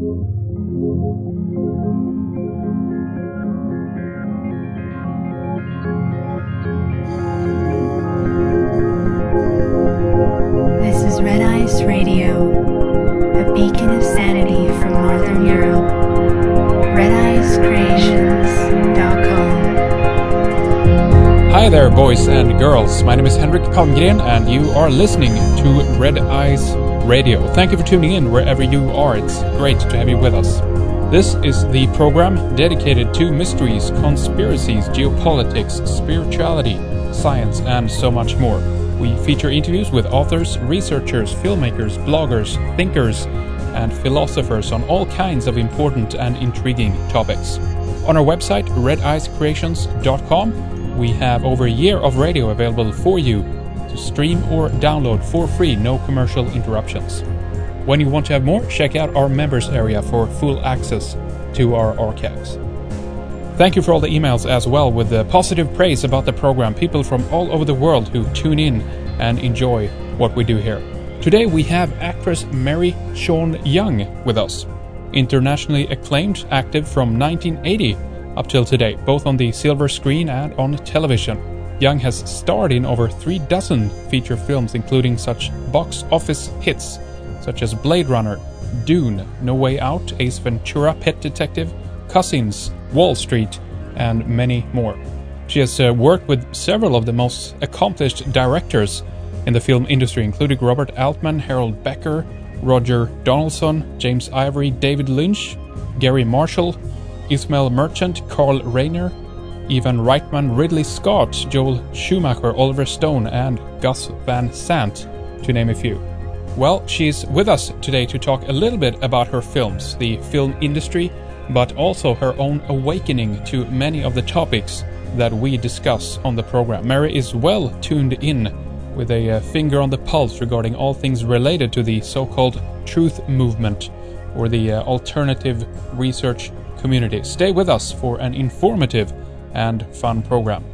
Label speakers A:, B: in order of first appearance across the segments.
A: This is Red Ice Radio, a beacon of sanity from Northern Europe. RedIceCreations.com.
B: Hi there, boys and girls. My name is Henrik Palmgren, and you are listening to Red Ice Radio. Thank you for tuning in wherever you are. It's great to have you with us. This is the program dedicated to mysteries, conspiracies, geopolitics, spirituality, science, and so much more. We feature interviews with authors, researchers, filmmakers, bloggers, thinkers, and philosophers on all kinds of important and intriguing topics. On our website, redicecreations.com, we have over a year of radio available for you to stream or download for free, no commercial interruptions. When you want to have more, check out our members area for full access to our archives. Thank you for all the emails as well with the positive praise about the program. People from all over the world who tune in and enjoy what we do here. Today we have actress Mary Sean Young with us. Internationally acclaimed, active from 1980 up till today, both on the silver screen and on television. Young has starred in over 36 feature films, including such box office hits such as Blade Runner, Dune, No Way Out, Ace Ventura, Pet Detective, Cousins, Wall Street, and many more. She has worked with several of the most accomplished directors in the film industry, including Robert Altman, Harold Becker, Roger Donaldson, James Ivory, David Lynch, Gary Marshall, Ismail Merchant, Carl Reiner, Ivan Reitman, Ridley Scott, Joel Schumacher, Oliver Stone, and Gus Van Sant, to name a few. Well, she's with us today to talk a little bit about her films, the film industry, but also her own awakening to many of the topics that we discuss on the program. Mary is well tuned in with a finger on the pulse regarding all things related to the so-called truth movement or the alternative research community. Stay with us for an informative and fun program.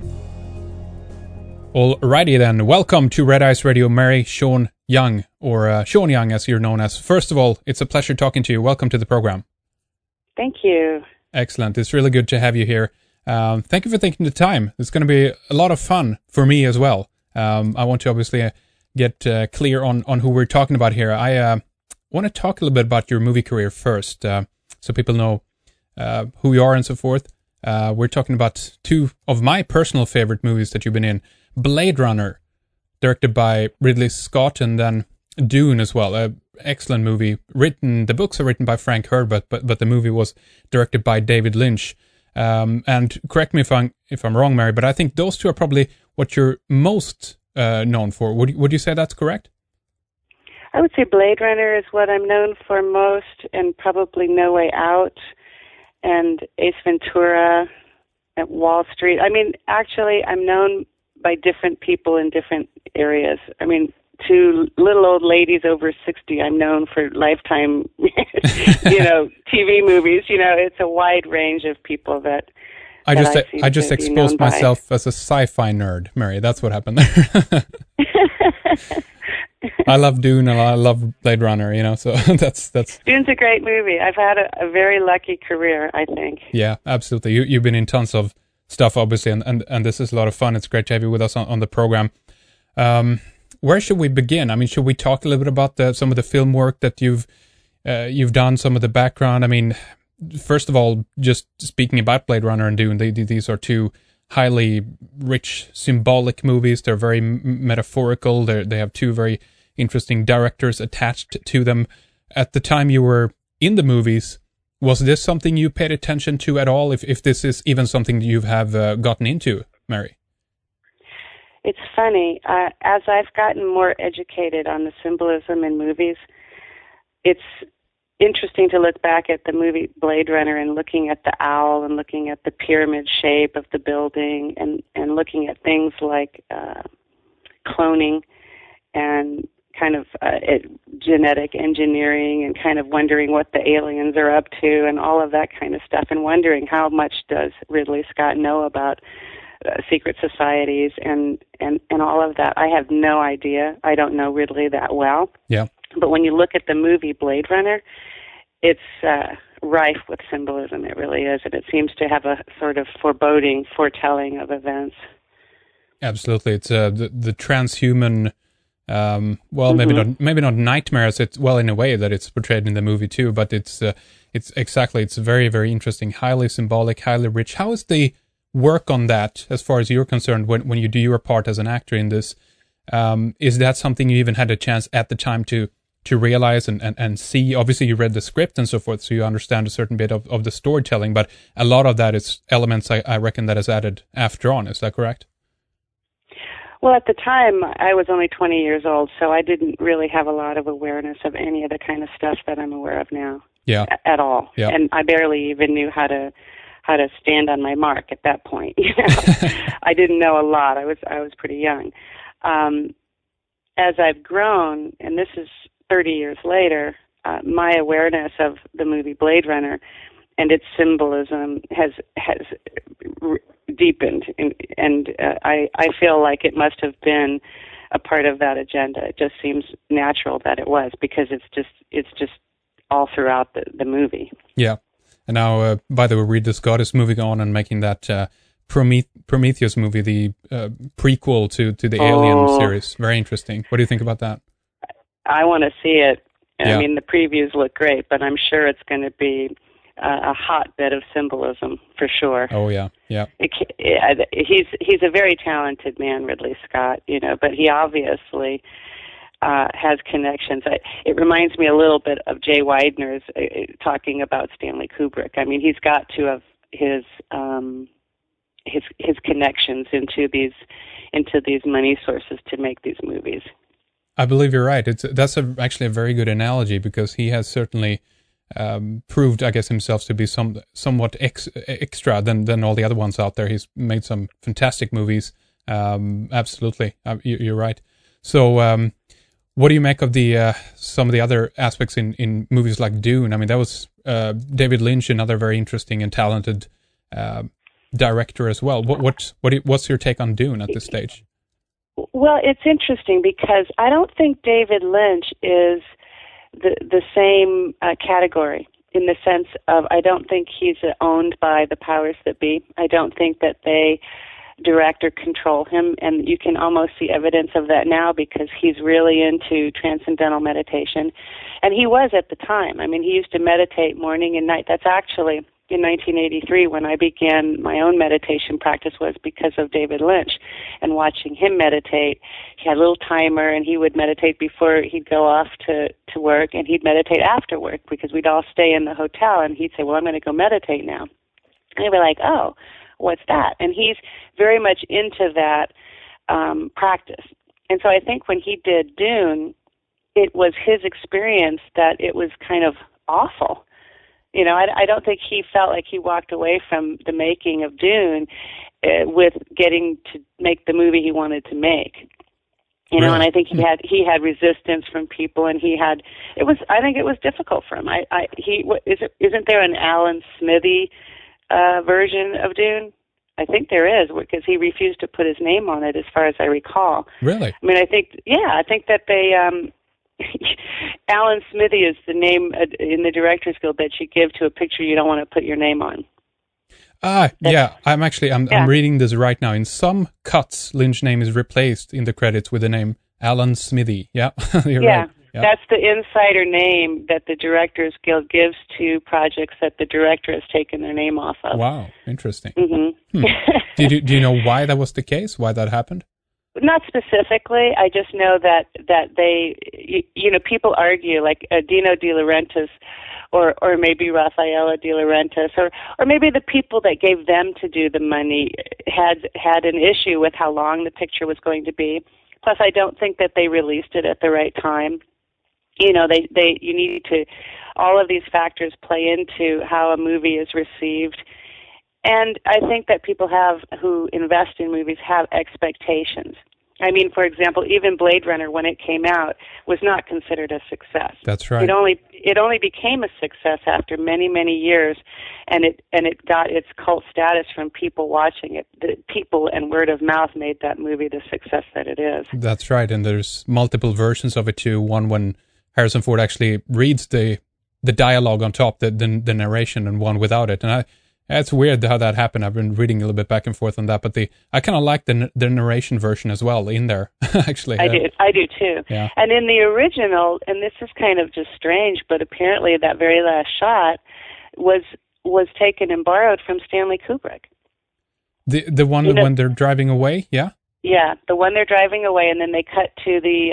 B: Alrighty then, welcome to Red Ice Radio, Mary Sean Young, or Sean Young as you're known as. First of all, it's a pleasure talking to you. Welcome to the program.
C: Thank you.
B: Excellent. It's really good to have you here. Thank you for taking the time. It's going to be a lot of fun for me as well. I want to obviously get clear on who we're talking about here. I want to talk a little bit about your movie career first, so people know who you are and so forth. We're talking about two of my personal favorite movies that you've been in. Blade Runner, directed by Ridley Scott, and then Dune as well. Excellent movie. The books are written by Frank Herbert, but the movie was directed by David Lynch. And correct me if I'm wrong, Mary, but I think those two are probably what you're most known for. Would you say that's correct?
C: I would say Blade Runner is what I'm known for most, and probably No Way Out and Ace Ventura at Wall Street. I mean, actually, I'm known by different people in different areas. I mean, to little old ladies over 60, I'm known for Lifetime, TV movies. It's a wide range of people that
B: I just exposed myself as a sci-fi nerd, Mary. That's what happened there. I love Dune and I love Blade Runner, so that's...
C: Dune's a great movie. I've had a very lucky career, I think.
B: Yeah, absolutely. You've been in tons of stuff, obviously, and this is a lot of fun. It's great to have you with us on the program. Where should we begin? I mean, should we talk a little bit about some of the film work that you've done, some of the background? I mean, first of all, just speaking about Blade Runner and Dune, these are two highly rich, symbolic movies. They're very metaphorical. They have two very interesting directors attached to them. At the time you were in the movies, was this something you paid attention to at all? If this is even something you have gotten into, Mary?
C: It's funny. As I've gotten more educated on the symbolism in movies, it's interesting to look back at the movie Blade Runner and looking at the owl and looking at the pyramid shape of the building and looking at things like cloning and kind of genetic engineering and kind of wondering what the aliens are up to and all of that kind of stuff, and wondering how much does Ridley Scott know about secret societies and all of that. I have no idea. I don't know Ridley that well.
B: Yeah.
C: But when you look at the movie Blade Runner, rife with symbolism. It really is, and it seems to have a sort of foretelling of events.
B: Absolutely, it's the transhuman. Maybe not nightmares. It's in a way that it's portrayed in the movie too. But it's very, very interesting, highly symbolic, highly rich. How is the work on that, as far as you're concerned, when you do your part as an actor in this? Is that something you even had a chance at the time to realize and see? Obviously, you read the script and so forth, so you understand a certain bit of the storytelling. But a lot of that is elements I reckon that is added after on. Is that correct?
C: Well, at the time, I was only 20 years old, so I didn't really have a lot of awareness of any of the kind of stuff that I'm aware of now.
B: Yeah.
C: At all. Yeah. And I barely even knew how to stand on my mark at that point. You know? I didn't know a lot. I was pretty young. As I've grown, and this is 30 years later, my awareness of the movie Blade Runner and its symbolism has deepened, and I feel like it must have been a part of that agenda. It just seems natural that it was, because it's just all throughout the movie.
B: Yeah, and now, by the way, Ridley Scott is moving on and making that Prometheus movie, the prequel to the Alien series. Very interesting. What do you think about that? I
C: want to see it. I mean, the previews look great, but I'm sure it's going to be a hotbed of symbolism for sure.
B: Oh yeah, yeah.
C: He's a very talented man, Ridley Scott. You know, but he obviously has connections. It reminds me a little bit of Jay Weidner's talking about Stanley Kubrick. I mean, he's got to have his connections into these money sources to make these movies.
B: I believe you're right. That's actually a very good analogy, because he has certainly proved, I guess, himself to be somewhat extra than all the other ones out there. He's made some fantastic movies. Absolutely, you're right. So, what do you make of the some of the other aspects in movies like Dune? I mean, that was David Lynch, another very interesting and talented director as well. What's your take on Dune at this stage?
C: Well, it's interesting because I don't think David Lynch is the same category, in the sense of, I don't think he's owned by the powers that be. I don't think that they direct or control him, and you can almost see evidence of that now, because he's really into transcendental meditation, and he was at the time. I mean, he used to meditate morning and night. That's actually in 1983 when I began my own meditation practice, was because of David Lynch and watching him meditate. He had a little timer, and he would meditate before he'd go off to work, and he'd meditate after work, because we'd all stay in the hotel, and he'd say, well, I'm going to go meditate now. And I'd be like, oh, what's that? And he's very much into that practice. And so I think when he did Dune, it was his experience that it was kind of awful. You know, I don't think he felt like he walked away from the making of Dune with getting to make the movie he wanted to make. You know, and I think he had resistance from people, and I think it was difficult for him. Isn't there an Alan Smithy version of Dune? I think there is, because he refused to put his name on it, as far as I recall.
B: Really?
C: I mean, I think that they, Alan Smithy is the name in the Directors Guild that you give to a picture you don't want to put your name on. I'm reading this right now. In some cuts, Lynch's name is replaced in the credits with the name Alan Smithy. Yeah, you're right. Yeah. That's the insider name that the Directors Guild gives to projects that the director has taken their name off of.
B: Wow, interesting.
C: Mm-hmm.
B: Do you know why that was the case? Why that happened?
C: Not specifically. I just know that they, people argue, like Dino De Laurentiis, or maybe Raffaella De Laurentiis, or maybe the people that gave them to do the money had an issue with how long the picture was going to be. Plus, I don't think that they released it at the right time. You know, you need to, all of these factors play into how a movie is received. And I think that people who invest in movies have expectations. I mean, for example, even Blade Runner, when it came out, was not considered a success.
B: That's right.
C: It only became a success after many, many years, and it got its cult status from people watching it. The people and word of mouth made that movie the success that it is.
B: That's right, and there's multiple versions of it too. One when Harrison Ford actually reads the the dialogue on top, the narration, and one without it. And it's weird how that happened. I've been reading a little bit back and forth on that, but I kind of like the narration version as well in there. Actually,
C: I do too.
B: Yeah.
C: And in the original, and this is kind of just strange, but apparently that very last shot was taken and borrowed from Stanley Kubrick.
B: The one when they're driving away, yeah.
C: Yeah, the one they're driving away, and then they cut to the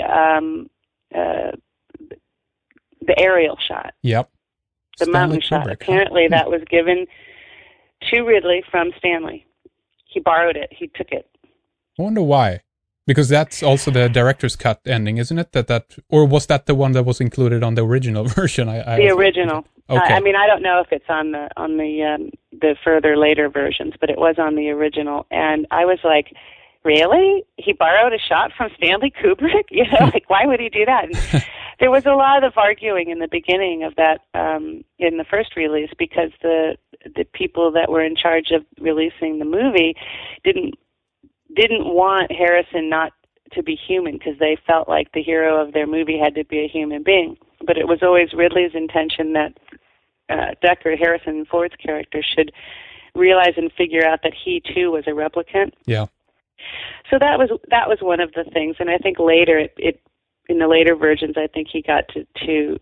C: aerial shot.
B: Yep.
C: The mountain shot. Apparently, that was given to Ridley from Stanley. He borrowed it. He took it.
B: I wonder why. Because that's also the director's cut ending, isn't it? Or was that the one that was included on the original version?
C: The original.
B: Okay.
C: I mean, I don't know if it's on the further later versions, but it was on the original, and I was like, really? He borrowed a shot from Stanley Kubrick? You know, like, why would he do that? And there was a lot of arguing in the beginning of that, in the first release, because the people that were in charge of releasing the movie didn't want Harrison not to be human, because they felt like the hero of their movie had to be a human being. But it was always Ridley's intention that Deckard, Harrison Ford's character, should realize and figure out that he too was a replicant.
B: Yeah.
C: So that was one of the things, and I think later it in the later versions, I think he got to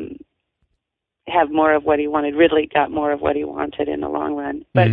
C: have more of what he wanted. Ridley got more of what he wanted in the long run, but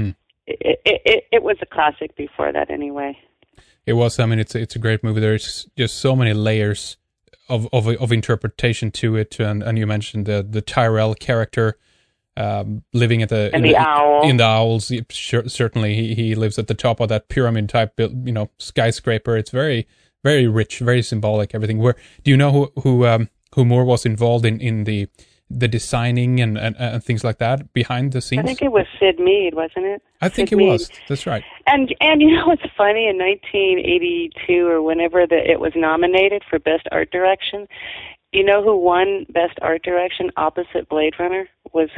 C: it was a classic before that anyway.
B: It was. I mean, it's a great movie. There's just so many layers of interpretation to it, and you mentioned the Tyrell character. Living at in the owls, certainly he lives at the top of that pyramid type, skyscraper. It's very, very rich, very symbolic. Everything. Where do you know who more was involved in the designing and things like that behind the scenes?
C: I think it was Sid Mead, wasn't it?
B: I think it was. That's right.
C: And you know what's funny? In 1982 or whenever it was nominated for Best Art Direction. You know who won Best Art Direction opposite Blade Runner? Was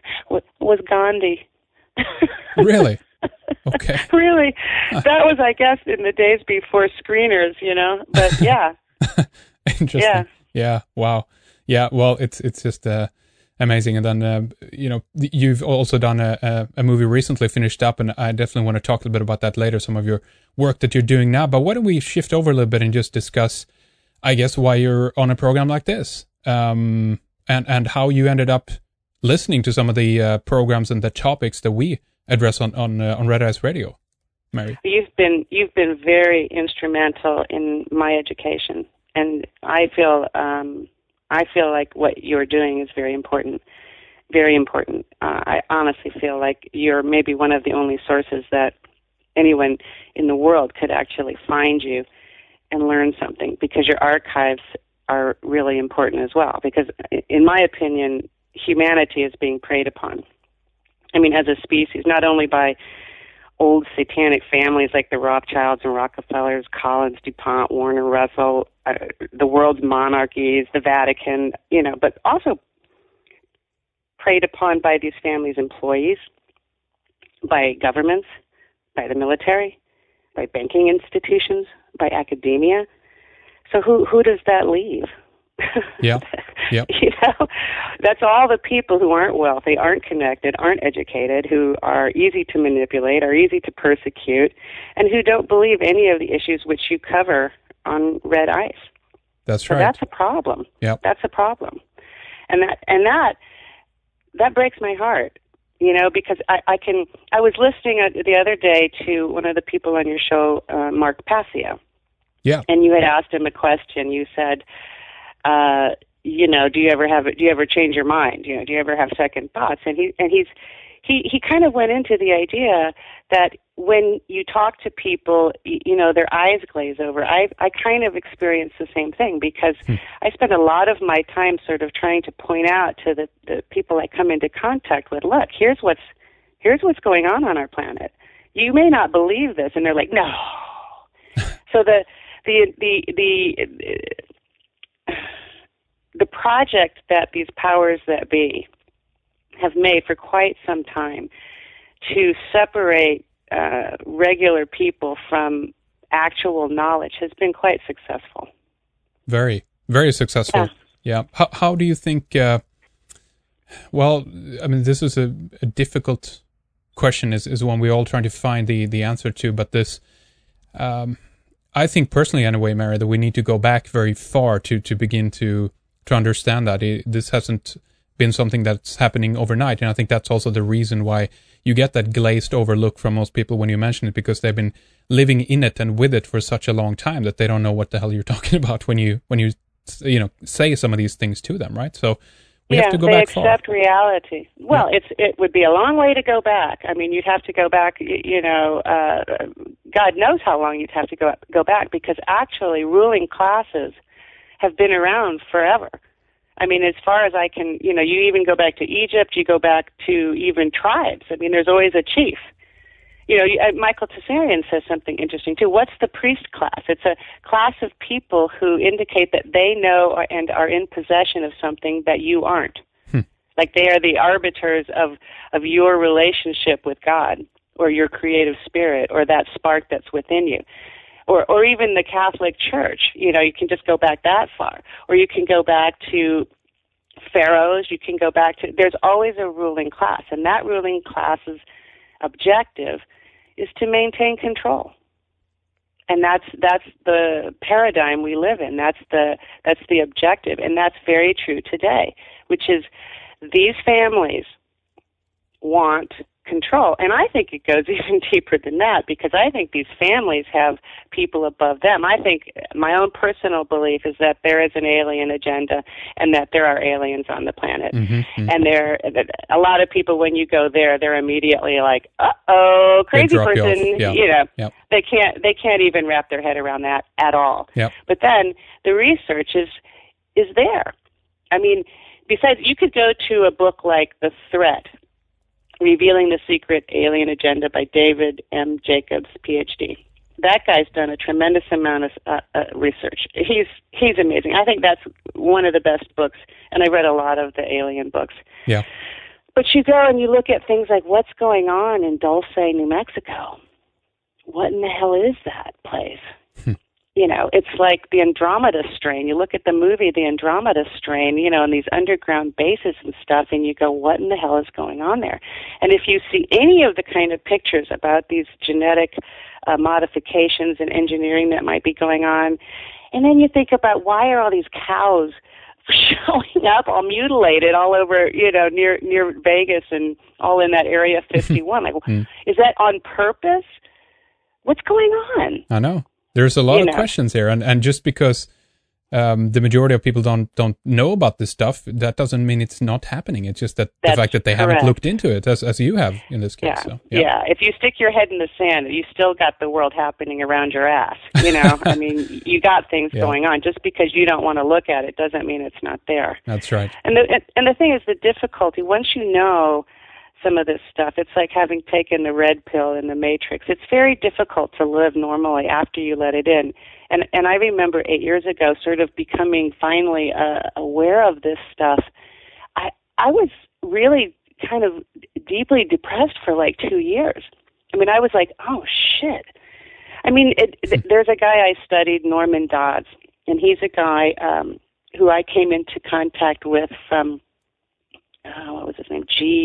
C: Gandhi.
B: Really? Okay.
C: Really? That was, I guess, in the days before screeners, But yeah.
B: Interesting. Yeah. Wow. Yeah. Well, it's just amazing. And then you've also done a movie recently finished up, and I definitely want to talk a little bit about that later. Some of your work that you're doing now. But why don't we shift over a little bit and just discuss, I guess, why you're on a program like this, and how you ended up listening to some of the programs and the topics that we address on Red Eyes Radio, Mary. You've
C: been very instrumental in my education, and I feel like what you're doing is very important. Very important. I honestly feel like you're maybe one of the only sources that anyone in the world could actually find you and learn something, because your archives are really important as well. Because in my opinion, humanity is being preyed upon. I mean, as a species, not only by old satanic families like the Rothschilds and Rockefellers, Collins, DuPont, Warner, Russell, the world's monarchies, the Vatican, but also preyed upon by these families' employees, by governments, by the military, by banking institutions, by academia. So who does that leave?
B: Yeah. Yep.
C: That's all the people who aren't wealthy, aren't connected, aren't educated, who are easy to manipulate, are easy to persecute, and who don't believe any of the issues which you cover on Red Ice.
B: That's right.
C: So that's a problem.
B: Yep.
C: That's a problem. And that breaks my heart. Because I was listening the other day to one of the people on your show, Mark Passio.
B: Yeah.
C: And you had asked him a question. You said, do you ever change your mind? Do you ever have second thoughts? And he kind of went into the idea that when you talk to people, their eyes glaze over. I kind of experience the same thing, because I spend a lot of my time sort of trying to point out to the people I come into contact with, look, here's what's going on our planet. You may not believe this, and they're like, no. So the project that these powers that be have made for quite some time to separate regular people from actual knowledge has been quite successful.
B: Very, very successful. Yeah. How do you think Well, I mean, this is a difficult question, is one we're all trying to find the answer to. But this, I think personally, anyway, Mary, that we need to go back very far to begin to understand that this hasn't been something that's happening overnight. And I think that's also the reason why you get that glazed over look from most people when you mention it, because they've been living in it and with it for such a long time that they don't know what the hell you're talking about when you say some of these things to them, right? So we have to go back far.
C: They accept reality. Well, it would be a long way to go back. I mean, you'd have to go back, God knows how long you'd have to go back, because actually ruling classes have been around forever. I mean, as far as I can, you even go back to Egypt, you go back to even tribes. I mean, there's always a chief. Michael Tsarian says something interesting, too. What's the priest class? It's a class of people who indicate that they know and are in possession of something that you aren't. Like they are the arbiters of your relationship with God or your creative spirit or that spark that's within you. Or even the Catholic Church. You can just go back that far. Or you can go back to pharaohs. You can go back to... There's always a ruling class, and that ruling class's objective is to maintain control. And that's the paradigm we live in. That's the objective, and that's very true today, which is these families want control. And I think it goes even deeper than that, because I think these families have people above them. I think my own personal belief is that there is an alien agenda and that there are aliens on the planet. And a lot of people, when you go there, they're immediately like, uh-oh, crazy person. They can't even wrap their head around that at all. But then the research is there. I mean, besides, you could go to a book like The Threat, Revealing the Secret Alien Agenda by David M. Jacobs, Ph.D. That guy's done a tremendous amount of research. He's amazing. I think that's one of the best books, and I read a lot of the alien books.
B: Yeah.
C: But you go and you look at things like what's going on in Dulce, New Mexico. What in the hell is that place? It's like the Andromeda Strain. You look at the movie The Andromeda Strain, and these underground bases and stuff, and you go, what in the hell is going on there? And if you see any of the kind of pictures about these genetic modifications and engineering that might be going on, and then you think about why are all these cows showing up all mutilated all over, near Vegas and all in that Area 51. Is that on purpose? What's going on?
B: I know. There's a lot of questions here, and just because the majority of people don't know about this stuff, that doesn't mean it's not happening. It's just that the fact that they haven't looked into it, as you have in this case.
C: Yeah. If you stick your head in the sand, you still got the world happening around your ass. I mean, you got things going on. Just because you don't want to look at it doesn't mean it's not there.
B: That's right.
C: And the thing is, the difficulty, once you know some of this stuff, it's like having taken the red pill in the Matrix. It's very difficult to live normally after you let it in. And I remember 8 years ago sort of becoming finally aware of this stuff. I was really kind of deeply depressed for like 2 years. I mean, I was like, oh, shit. I mean, there's a guy I studied, Norman Dodds, and he's a guy who I came into contact with from, what was his name,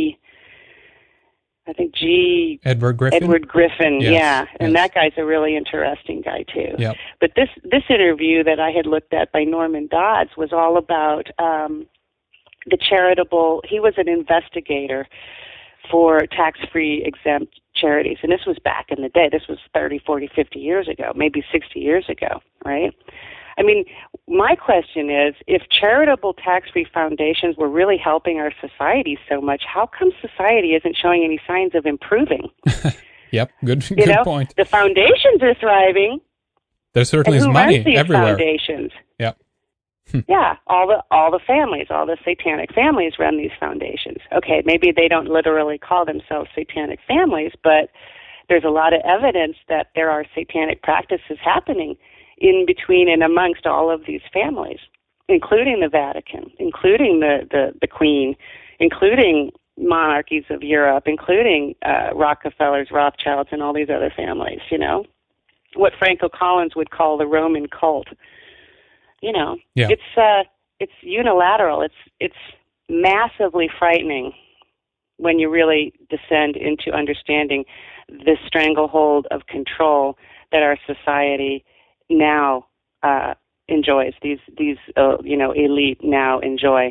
B: Edward Griffin.
C: Edward Griffin,
B: yes.
C: And that guy's a really interesting guy too.
B: Yep.
C: But this interview that I had looked at by Norman Dodds was all about the charitable. He was an investigator for tax-free exempt charities, and this was back in the day. This was 30, 40, 50 years ago, maybe 60 years ago, right? I mean, my question is, if charitable tax-free foundations were really helping our society so much, how come society isn't showing any signs of improving?
B: Good point.
C: The foundations are thriving.
B: There certainly is money
C: runs these
B: everywhere.
C: Foundations?
B: Yep.
C: all the families, all the satanic families run these foundations. Okay, maybe they don't literally call themselves satanic families, but there's a lot of evidence that there are satanic practices happening in between and amongst all of these families, including the Vatican, including the Queen, including monarchies of Europe, including Rockefellers, Rothschilds, and all these other families, what Franco Collins would call the Roman cult. It's unilateral. It's massively frightening when you really descend into understanding the stranglehold of control that our society now enjoys. These elite now enjoy.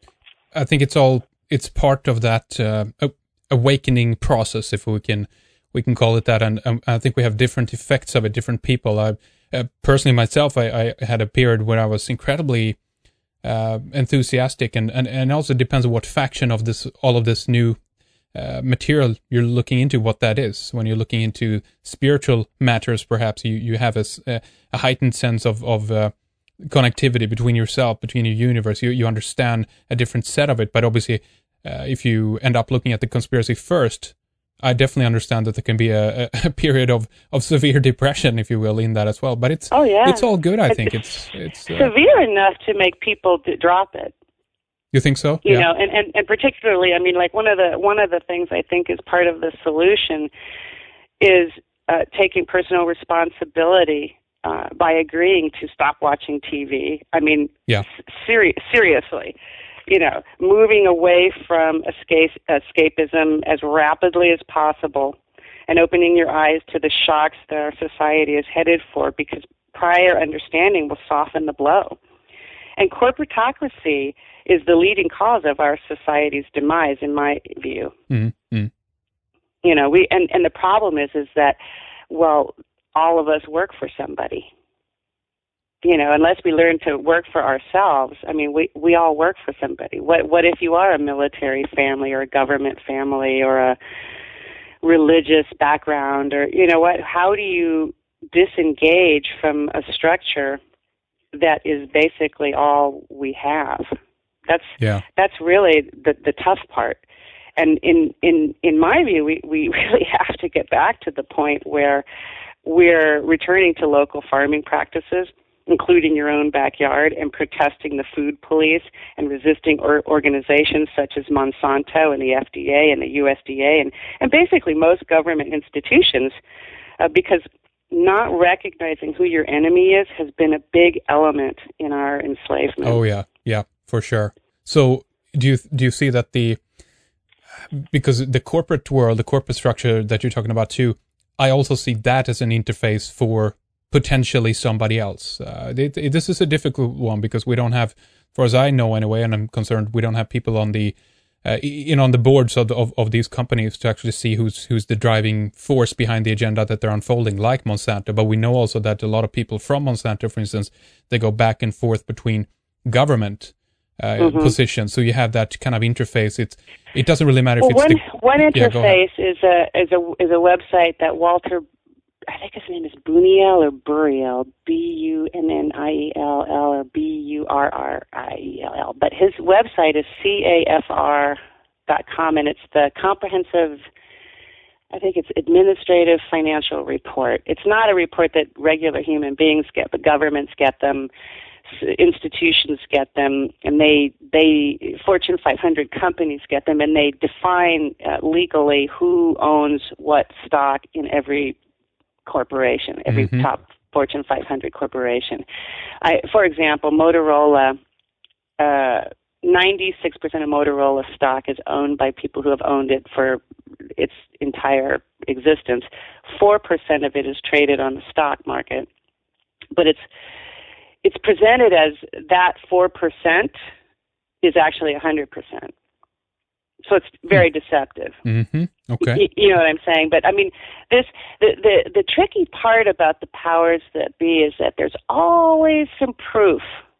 B: I think it's part of that awakening process, if we can call it that, and I think we have different effects of it, different people. I personally myself, I had a period where I was incredibly enthusiastic, and also depends on what faction of all of this new material you're looking into, what that is. When you're looking into spiritual matters, perhaps you have a heightened sense of connectivity between yourself, between your universe. You understand a different set of it. But obviously, if you end up looking at the conspiracy first, I definitely understand that there can be a period of severe depression, if you will, in that as well. But it's all good. I think it's
C: severe enough to make people drop it.
B: You think so?
C: You know, and particularly, I mean, like one of the things I think is part of the solution is taking personal responsibility by agreeing to stop watching TV. I mean, seriously, you know, moving away from escapism as rapidly as possible and opening your eyes to the shocks that our society is headed for, because prior understanding will soften the blow. And corporatocracy is the leading cause of our society's demise, in my view.
B: Mm-hmm.
C: You know, and the problem is that, well, all of us work for somebody. You know, unless we learn to work for ourselves, I mean, we all work for somebody. What if you are a military family or a government family or a religious background, or, you know what, how do you disengage from a structure that is basically all we have? That's really the tough part. And in my view, we really have to get back to the point where we're returning to local farming practices, including your own backyard, and protesting the food police and resisting organizations such as Monsanto and the FDA and the USDA and basically most government institutions, because not recognizing who your enemy is has been a big element in our enslavement.
B: Oh yeah, for sure. So do you see that because the corporate world, the corporate structure that you're talking about too, I also see that as an interface for potentially somebody else. This is a difficult one because we don't have, as far as I know anyway, and I'm concerned, we don't have people on the on the boards of these companies to actually see who's the driving force behind the agenda that they're unfolding, like Monsanto. But we know also that a lot of people from Monsanto, for instance, they go back and forth between government positions. So you have that kind of interface. It doesn't really matter if it's
C: one interface is a website that Walter, I think his name is Buniel or Buriel, Bunniel or Burriell. But his website is CAFR.com, and it's the comprehensive, I think it's administrative financial report. It's not a report that regular human beings get, but governments get them, institutions get them, and they Fortune 500 companies get them, and they define legally who owns what stock in every corporation, every top Fortune 500 corporation. For example, Motorola, 96% of Motorola stock is owned by people who have owned it for its entire existence. 4% of it is traded on the stock market, but it's presented as that 4% is actually 100%. So it's very deceptive.
B: Mm-hmm. Okay.
C: You know what I'm saying? But I mean, the tricky part about the powers that be is that there's always some proof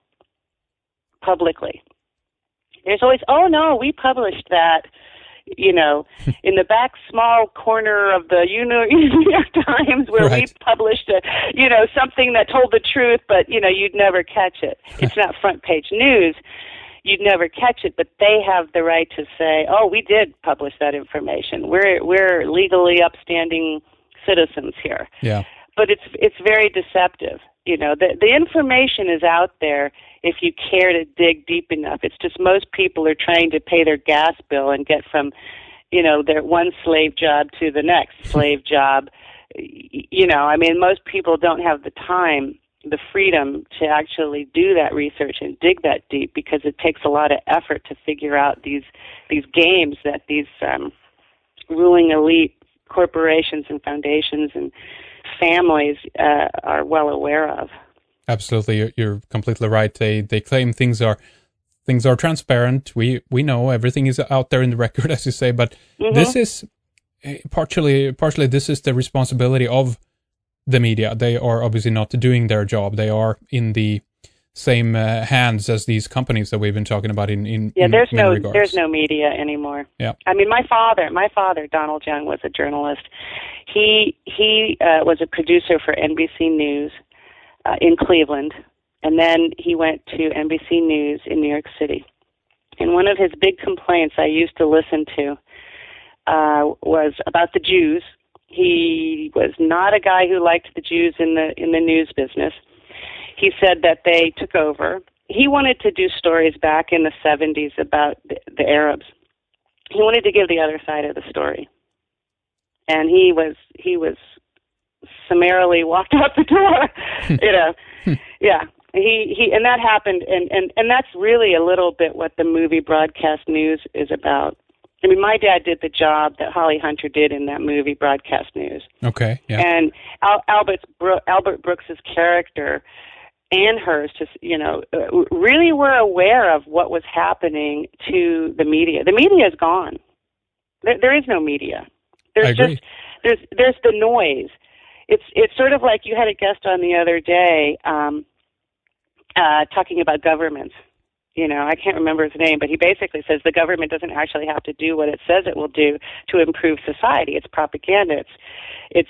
C: publicly. There's always, oh no, we published that, you know, in the back small corner of the New York Times where we published something that told the truth, but you'd never catch it. It's not front page news. You'd never catch it, but they have the right to say, "Oh, we did publish that information. We're legally upstanding citizens here."
B: Yeah.
C: But it's very deceptive. The information is out there if you care to dig deep enough. It's just most people are trying to pay their gas bill and get from, their one slave job to the next slave job. I mean, most people don't have the time the freedom to actually do that research and dig that deep, because it takes a lot of effort to figure out these games that these ruling elite corporations and foundations and families are well aware of.
B: Absolutely, you're completely right. They claim things are transparent. We know everything is out there in the record, as you say. But this is partially this is the responsibility of the media. They are obviously not doing their job. They are in the same hands as these companies that we've been talking about in
C: there's
B: many regards.
C: There's no media anymore.
B: Yeah.
C: I mean, my father, Donald Young, was a journalist. He was a producer for NBC News in Cleveland, and then he went to NBC News in New York City. And one of his big complaints I used to listen to was about the Jews. He was not a guy who liked the Jews in the news business. He said that they took over. He wanted to do stories back in the 70s about the Arabs. He wanted to give the other side of the story. And he was summarily walked out the door, Yeah. He and that happened, and that's really a little bit what the movie broadcast news is about. I mean, my dad did the job that Holly Hunter did in that movie broadcast news.
B: Okay, yeah.
C: And Albert Brooks's character and hers, really were aware of what was happening to the media. The media is gone. There is no media. There's the noise. It's sort of like you had a guest on the other day talking about governments. I can't remember his name, but he basically says the government doesn't actually have to do what it says it will do to improve society. It's propaganda. It's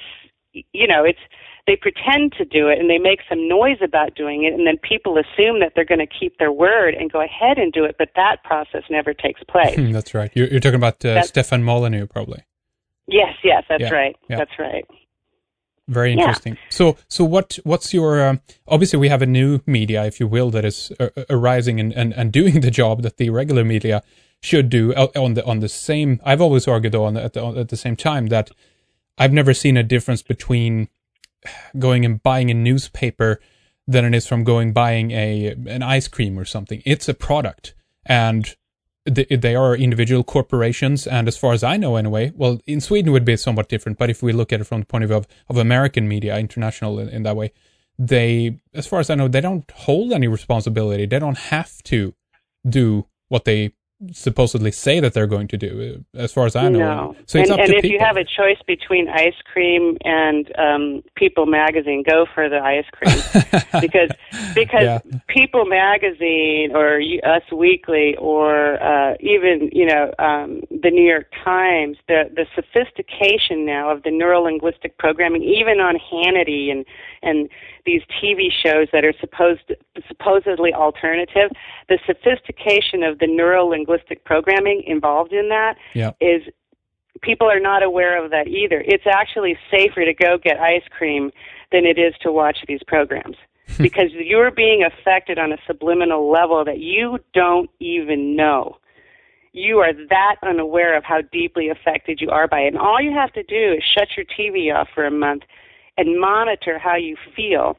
C: they pretend to do it, and they make some noise about doing it, and then people assume that they're going to keep their word and go ahead and do it, but that process never takes place.
B: That's right. You're talking about Stefan Molyneux, probably.
C: Yes, that's right. Yeah. That's right.
B: Very interesting. Yeah. So what's your obviously we have a new media, if you will, that is arising and doing the job that the regular media should do on the same. I've always argued though at the same time that I've never seen a difference between going and buying a newspaper than it is from buying an ice cream or something. It's a product, and they are individual corporations, and as far as I know anyway, well, in Sweden it would be somewhat different, but if we look at it from the point of view of American media, international in that way, they, as far as I know, they don't hold any responsibility. They don't have to do what they supposedly say that they're going to do, as far as I know.
C: No.
B: So it's up to
C: if
B: people.
C: You have a choice between ice cream and People Magazine, go for the ice cream because yeah. People Magazine or Us Weekly or even the New York Times, the sophistication now of the neurolinguistic programming, even on Hannity and these TV shows that are supposedly alternative, the sophistication of the neurolinguistic programming involved in that is people are not aware of that either. It's actually safer to go get ice cream than it is to watch these programs because you're being affected on a subliminal level that you don't even know. You are that unaware of how deeply affected you are by it. And all you have to do is shut your TV off for a month and monitor how you feel.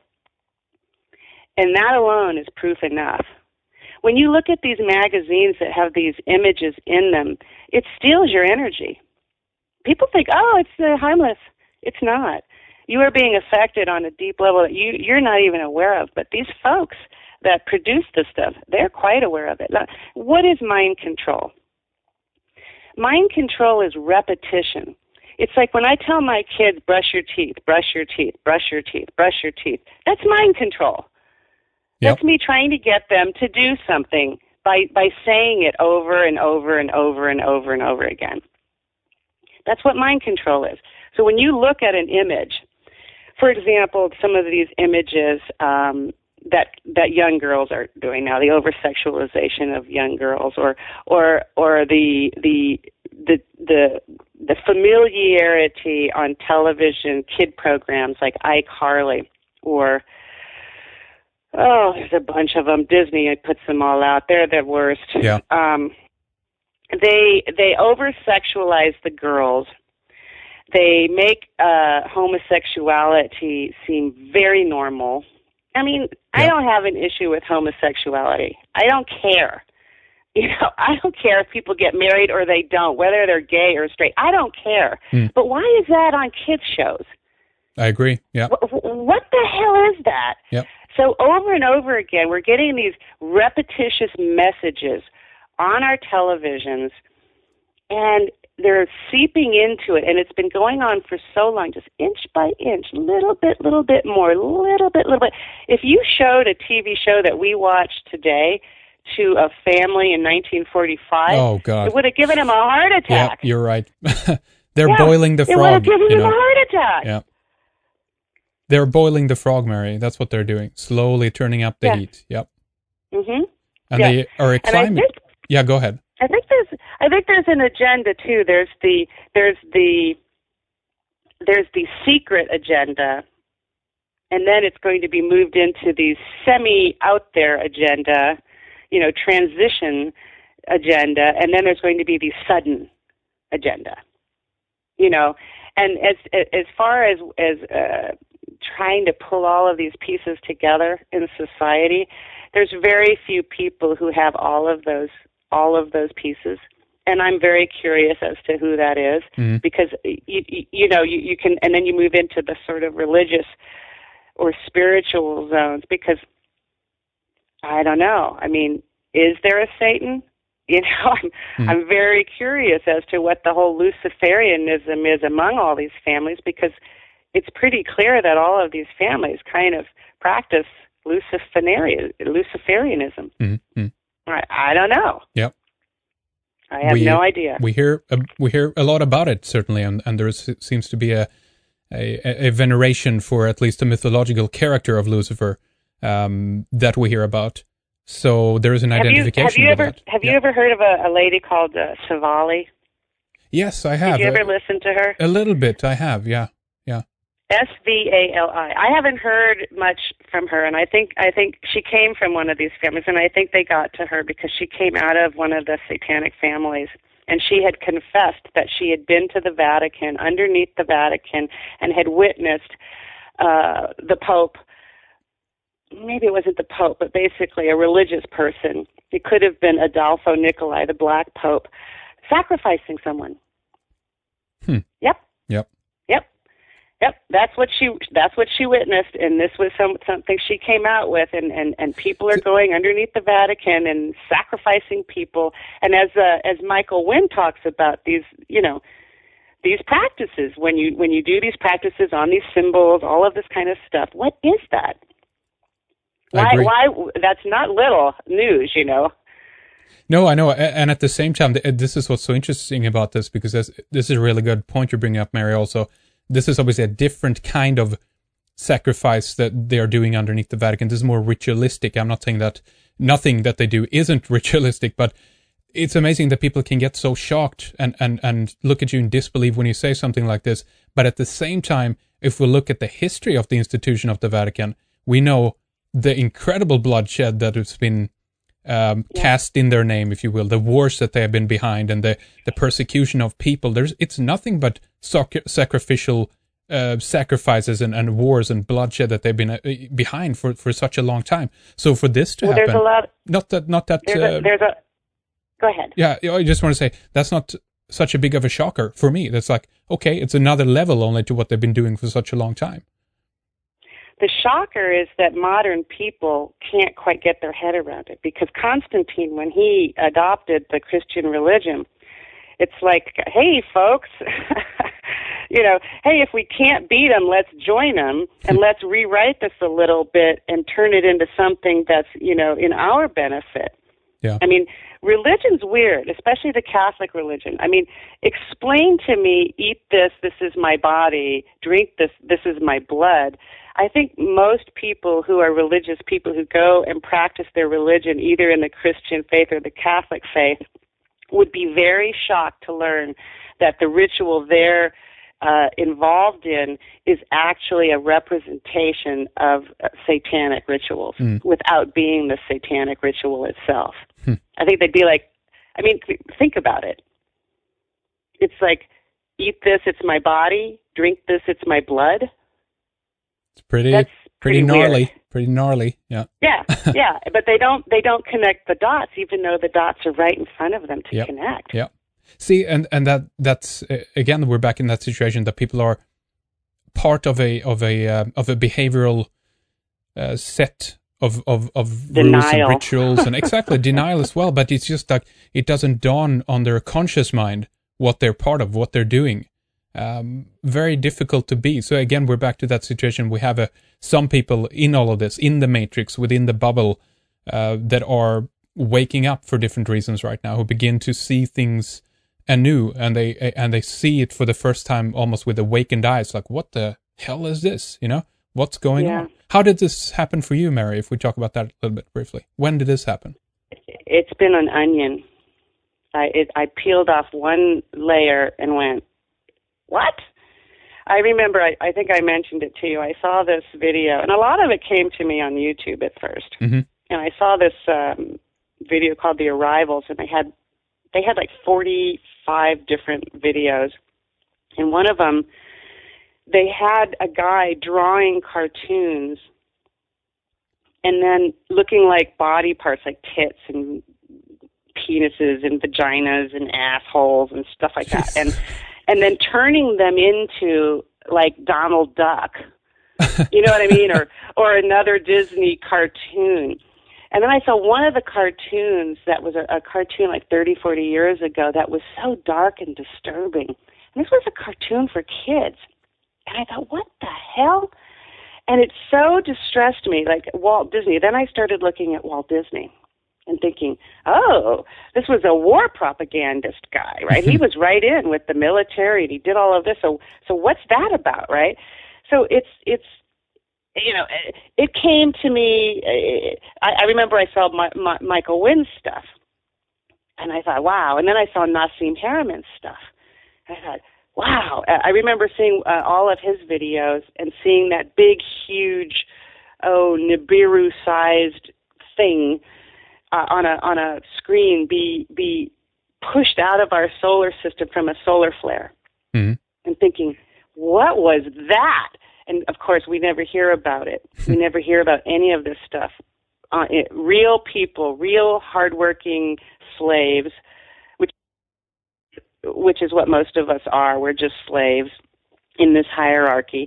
C: And that alone is proof enough. When you look at these magazines that have these images in them, it steals your energy. People think, it's harmless. It's not. You are being affected on a deep level that you're not even aware of. But these folks that produce this stuff, they're quite aware of it. Now, what is mind control? Mind control is repetition. It's like when I tell my kids, brush your teeth, brush your teeth, brush your teeth, brush your teeth. That's mind control. Yep. That's me trying to get them to do something by saying it over and over and over and over and over again. That's what mind control is. So when you look at an image, for example, some of these images that young girls are doing now, the over-sexualization of young girls, or the familiarity on television kid programs like iCarly, or there's a bunch of them. Disney puts them all out. They're the worst.
B: Yeah.
C: They over-sexualize the girls. They make homosexuality seem very normal. I mean,
B: Yeah.
C: I don't have an issue with homosexuality. I don't care. I don't care if people get married or they don't, whether they're gay or straight. I don't care. But why is that on kids' shows?
B: I agree. Yeah.
C: What the hell is that?
B: Yep.
C: So over and over again, we're getting these repetitious messages on our televisions, and they're seeping into it, and it's been going on for so long, just inch by inch, little bit more, little bit. If you showed a TV show that we watched today to a family in 1945,
B: Oh, God.
C: it would have given them a heart attack.
B: Yeah, you're right. They're boiling the frog.
C: It would have given them a heart attack.
B: Yeah. They're boiling the frog, Mary. That's what they're doing. Slowly turning up the heat. Yep.
C: Mm-hmm.
B: And they are a climate. Yeah, go ahead.
C: I think there's an agenda too. There's the secret agenda, and then it's going to be moved into the semi out there agenda, transition agenda, and then there's going to be the sudden agenda. And as far as trying to pull all of these pieces together in society, there's very few people who have all of those pieces, and I'm very curious as to who that is, because you can, and then you move into the sort of religious or spiritual zones, because I don't know. I mean, is there a Satan? I'm very curious as to what the whole Luciferianism is among all these families, because it's pretty clear that all of these families kind of practice Luciferianism. I don't know.
B: Yep.
C: I have no idea.
B: We hear a lot about it, certainly, and there seems to be a veneration for at least the mythological character of Lucifer that we hear about. So there is an identification with that.
C: Have you ever heard of a lady called Savali?
B: Yes, I have.
C: Did you ever listen to her?
B: A little bit, I have, yeah.
C: Svali. I haven't heard much from her, and I think she came from one of these families, and I think they got to her because she came out of one of the satanic families, and she had confessed that she had been to the Vatican, underneath the Vatican, and had witnessed the Pope. Maybe it wasn't the Pope, but basically a religious person. It could have been Adolfo Nicolai, the Black Pope, sacrificing someone. Yep. That's what she witnessed, and this was something she came out with, and people are going underneath the Vatican and sacrificing people. And as Michael Wynn talks about these practices, when you do these practices on these symbols, all of this kind of stuff, what is that? Why that's not little news,
B: No, I know, and at the same time, this is what's so interesting about this, because this is a really good point you're bringing up, Mary, also. This is obviously a different kind of sacrifice that they are doing underneath the Vatican. This is more ritualistic. I'm not saying that nothing that they do isn't ritualistic, but it's amazing that people can get so shocked and look at you in disbelief when you say something like this. But at the same time, if we look at the history of the institution of the Vatican, we know the incredible bloodshed that has been cast in their name, if you will, the wars that they have been behind, and the persecution of people. It's nothing but sacrificial sacrifices and wars and bloodshed that they've been behind for such a long time. So for this to happen,
C: there's a lot. Go ahead.
B: Yeah, I just want to say that's not such a big of a shocker for me. That's like, okay, it's another level only to what they've been doing for such a long time.
C: The shocker is that modern people can't quite get their head around it, because Constantine, when he adopted the Christian religion, it's like, hey, folks, hey, if we can't beat them, let's join them, and let's rewrite this a little bit and turn it into something that's, in our benefit.
B: Yeah.
C: I mean, religion's weird, especially the Catholic religion. I mean, explain to me, eat this is my body, drink this is my blood. I think most people who are religious people who go and practice their religion, either in the Christian faith or the Catholic faith, would be very shocked to learn that the ritual they're involved in is actually a representation of satanic rituals without being the satanic ritual itself. I think they'd be like, think about it. It's like, eat this, it's my body, drink this, it's my blood.
B: It's pretty Pretty gnarly.
C: Weird.
B: Pretty gnarly. Yeah.
C: Yeah, yeah. But they don't connect the dots, even though the dots are right in front of them to connect.
B: Yeah. See, and that's again, we're back in that situation that people are part of a behavioral set of rules and rituals and exactly denial as well. But it's just like it doesn't dawn on their conscious mind what they're part of, what they're doing. Very difficult to be. So again, we're back to that situation. We have some people in all of this, in the matrix, within the bubble, that are waking up for different reasons right now, who begin to see things anew, and they see it for the first time almost with awakened eyes, like, what the hell is this? What's going on? How did this happen for you, Mary, if we talk about that a little bit briefly? When did this happen?
C: It's been an onion. I peeled off one layer and went, what? I remember, I think I mentioned it to you. I saw this video, and a lot of it came to me on YouTube at first.
B: Mm-hmm.
C: And I saw this video called The Arrivals, and they had like 45 different videos. And one of them, they had a guy drawing cartoons and then looking like body parts, like tits and penises and vaginas and assholes and stuff like that. And then turning them into like Donald Duck. You know what I mean? Or another Disney cartoon. And then I saw one of the cartoons that was a cartoon like 30, 40 years ago that was so dark and disturbing. And this was a cartoon for kids. And I thought, what the hell? And it so distressed me, like Walt Disney. Then I started looking at Walt Disney and thinking, oh, this was a war propagandist guy, right? He was right in with the military, and he did all of this. So what's that about, right? So it's it came to me. I remember I saw Michael Wynn's stuff, and I thought, wow. And then I saw Nassim Harameyn's stuff. I thought, wow. I remember seeing all of his videos and seeing that big, huge, Nibiru-sized thing on a screen be pushed out of our solar system from a solar flare,
B: mm-hmm.
C: and thinking, what was that? And of course, we never hear about it. We never hear about any of this stuff. Real people, real hardworking slaves, which is what most of us are. We're just slaves in this hierarchy.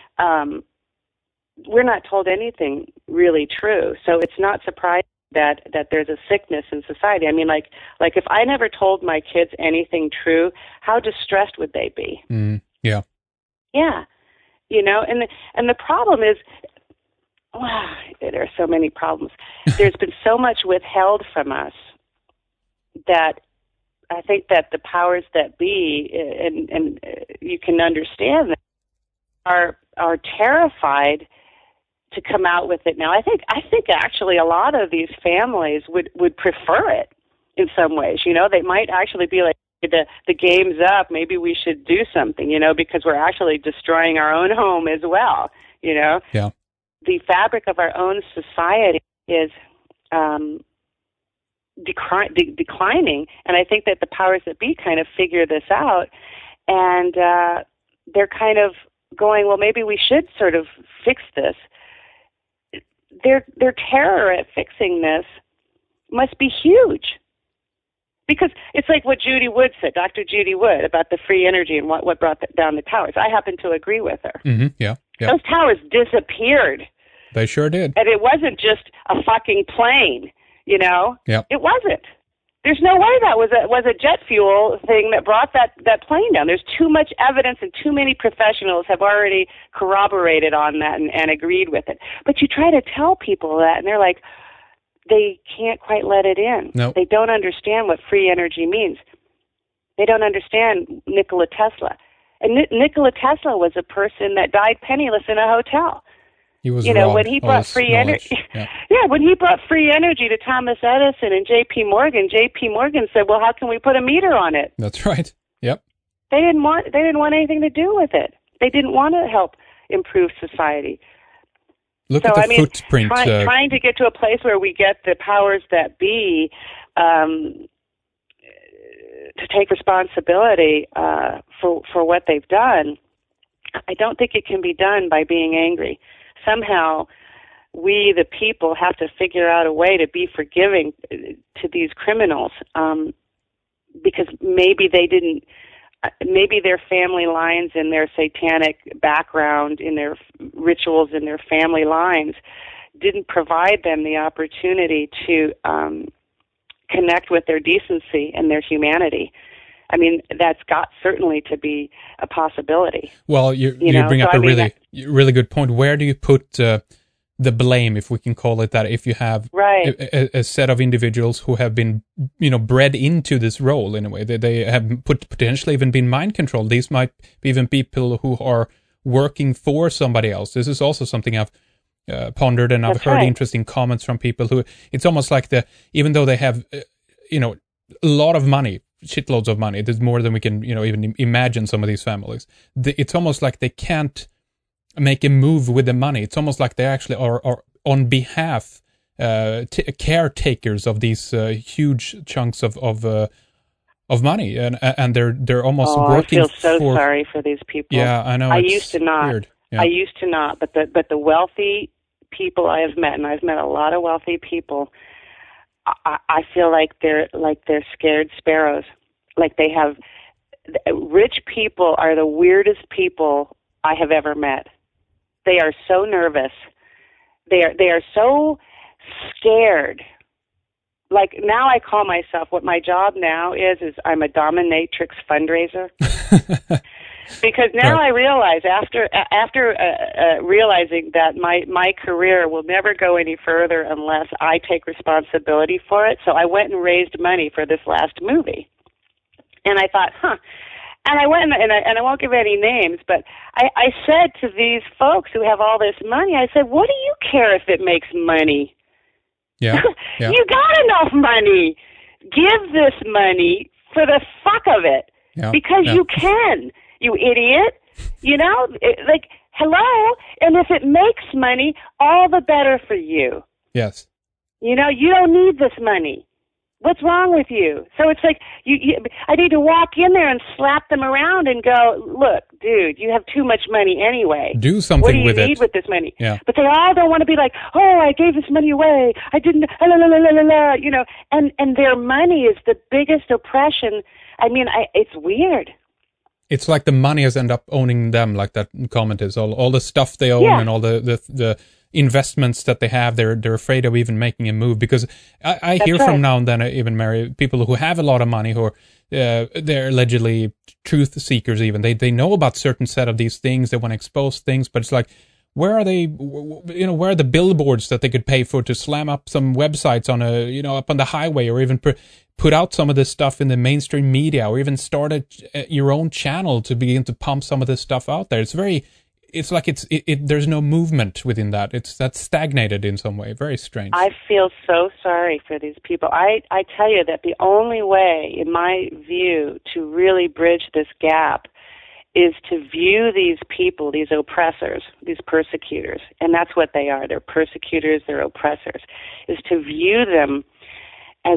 C: We're not told anything really true, so it's not surprising that there's a sickness in society. I mean, like if I never told my kids anything true, how distressed would they be?
B: Yeah.
C: Yeah. And the problem is, there are so many problems. There's been so much withheld from us that I think that the powers that be, and you can understand that, are terrified to come out with it now. I think actually a lot of these families would prefer it in some ways. They might actually be like, the game's up, maybe we should do something, because we're actually destroying our own home as well,
B: Yeah.
C: The fabric of our own society is declining, and I think that the powers that be kind of figure this out, and they're kind of going, well, maybe we should sort of fix this. Their terror at fixing this must be huge. Because it's like what Judy Wood said, Dr. Judy Wood, about the free energy and what brought down the towers. I happen to agree with her.
B: Mm-hmm. Yeah.
C: Those towers disappeared.
B: They sure did.
C: And it wasn't just a fucking plane,
B: Yeah.
C: It wasn't. There's no way that was a jet fuel thing that brought that plane down. There's too much evidence, and too many professionals have already corroborated on that and agreed with it. But you try to tell people that, and they're like, they can't quite let it in.
B: Nope.
C: They don't understand what free energy means. They don't understand Nikola Tesla. And Nikola Tesla was a person that died penniless in a hotel.
B: He was wrong.
C: When he brought free energy. Yeah, when he brought free energy to Thomas Edison and J.P. Morgan said, "Well, how can we put a meter on it?"
B: That's right. Yep.
C: They didn't want anything to do with it. They didn't want to help improve society.
B: Look at the footprint.
C: Trying to get to a place where we get the powers that be to take responsibility for what they've done. I don't think it can be done by being angry. somehow we, the people, have to figure out a way to be forgiving to these criminals, because maybe they didn't, maybe their family lines and their satanic background in their rituals in their family lines didn't provide them the opportunity to connect with their decency and their humanity. I mean, that's got certainly to be a possibility.
B: Well, you bring up a really good point. Where do you put the blame, if we can call it that, if you have a set of individuals who have been, bred into this role in a way? They have potentially even been mind controlled. These might be even people who are working for somebody else. This is also something I've pondered, and I've heard interesting comments from people who, it's almost like even though they have, a lot of money, shitloads of money, there's more than we can, even imagine some of these families. It's almost like they can't make a move with the money. It's almost like they actually are on behalf, caretakers of these huge chunks of money, and they're almost working.
C: I feel so sorry for these people.
B: Yeah, I know.
C: I used to not.
B: Weird. Yeah.
C: I used to not, but the wealthy people I have met, and I've met a lot of wealthy people, I feel like they're scared sparrows. Like they have, rich people are the weirdest people I have ever met. They are so nervous. They are so scared. Like now I call myself, what my job now is I'm a dominatrix fundraiser. Because now I realize, after realizing that my career will never go any further unless I take responsibility for it, so I went and raised money for this last movie. And I thought, and I went and I won't give any names, but I said to these folks who have all this money, I said, what do you care if it makes money?
B: Yeah.
C: You got enough money. Give this money for the fuck of it. Because you can. You idiot. Hello? And if it makes money, all the better for you.
B: Yes.
C: You don't need this money. What's wrong with you? So it's like, I need to walk in there and slap them around and go, look, dude, you have too much money anyway.
B: Do something with it.
C: What do you need with this money?
B: Yeah.
C: But they all don't want to be like, I gave this money away. I didn't, and their money is the biggest oppression. I mean, it's weird.
B: It's like the money has ended up owning them, like that comment is. All the stuff they own and all the investments that they have, they're afraid of even making a move, because I hear from now and then, even Mary, people who have a lot of money who are they're allegedly truth seekers. Even they know about certain set of these things, they want to expose things, but it's like, where are they? Where are the billboards that they could pay for to slam up some websites on up on the highway, or even put out some of this stuff in the mainstream media, or even start your own channel to begin to pump some of this stuff out there? It's like there's no movement within that. That's stagnated in some way. Very strange.
C: I feel so sorry for these people. I tell you that the only way, in my view, to really bridge this gap is to view these people, these oppressors, these persecutors, and that's what they are. They're persecutors, they're oppressors, is to view them as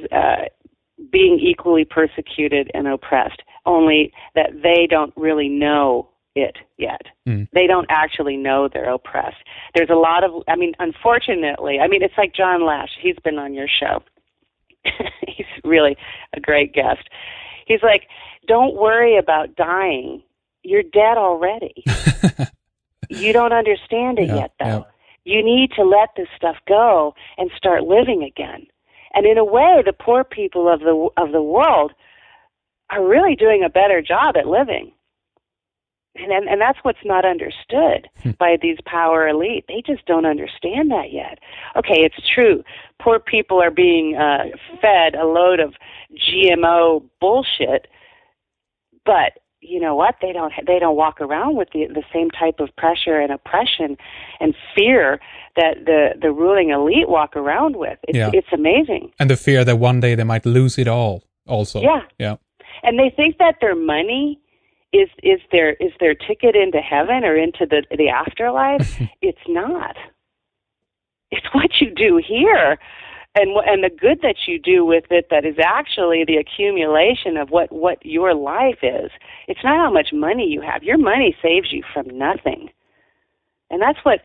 C: being equally persecuted and oppressed, only that they don't really know it yet. They don't actually know they're oppressed. There's a lot of, unfortunately, it's like John Lash. He's been on your show. He's really a great guest. He's like, don't worry about dying. You're dead already. You don't understand it yet, though. Yeah. You need to let this stuff go and start living again. And in a way, the poor people of the world are really doing a better job at living. And that's what's not understood by these power elite. They just don't understand that yet. Okay, it's true. Poor people are being fed a load of GMO bullshit, but you know what? They don't walk around with the same type of pressure and oppression and fear that the ruling elite walk around with. It's amazing.
B: And the fear that one day they might lose it all also. Yeah.
C: And they think that their money is their ticket into heaven or into the afterlife. It's not. It's what you do here, and the good that you do with it that is actually the accumulation of what your life is. It's not how much money you have. Your money saves you from nothing. And that's what,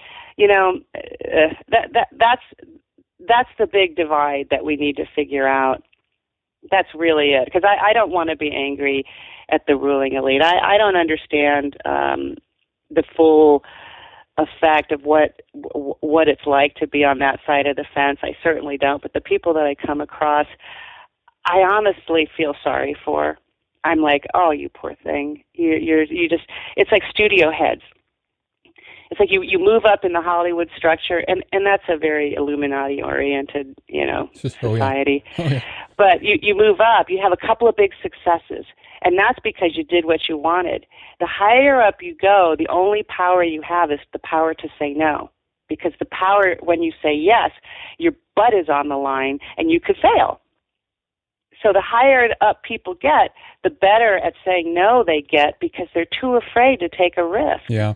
C: that's the big divide that we need to figure out. That's really it. Because I don't want to be angry at the ruling elite. I don't understand the full effect of what it's like to be on that side of the fence. I certainly don't. But the people that I come across, I honestly feel sorry for. I'm like, oh, you poor thing. You just, it's like studio heads. It's like you move up in the Hollywood structure, and that's a very Illuminati-oriented, society.
B: Oh, yeah.
C: But you move up, you have a couple of big successes, and that's because you did what you wanted. The higher up you go, the only power you have is the power to say no. Because the power, when you say yes, your butt is on the line, and you could fail. So the higher up people get, the better at saying no they get, because they're too afraid to take a risk.
B: Yeah.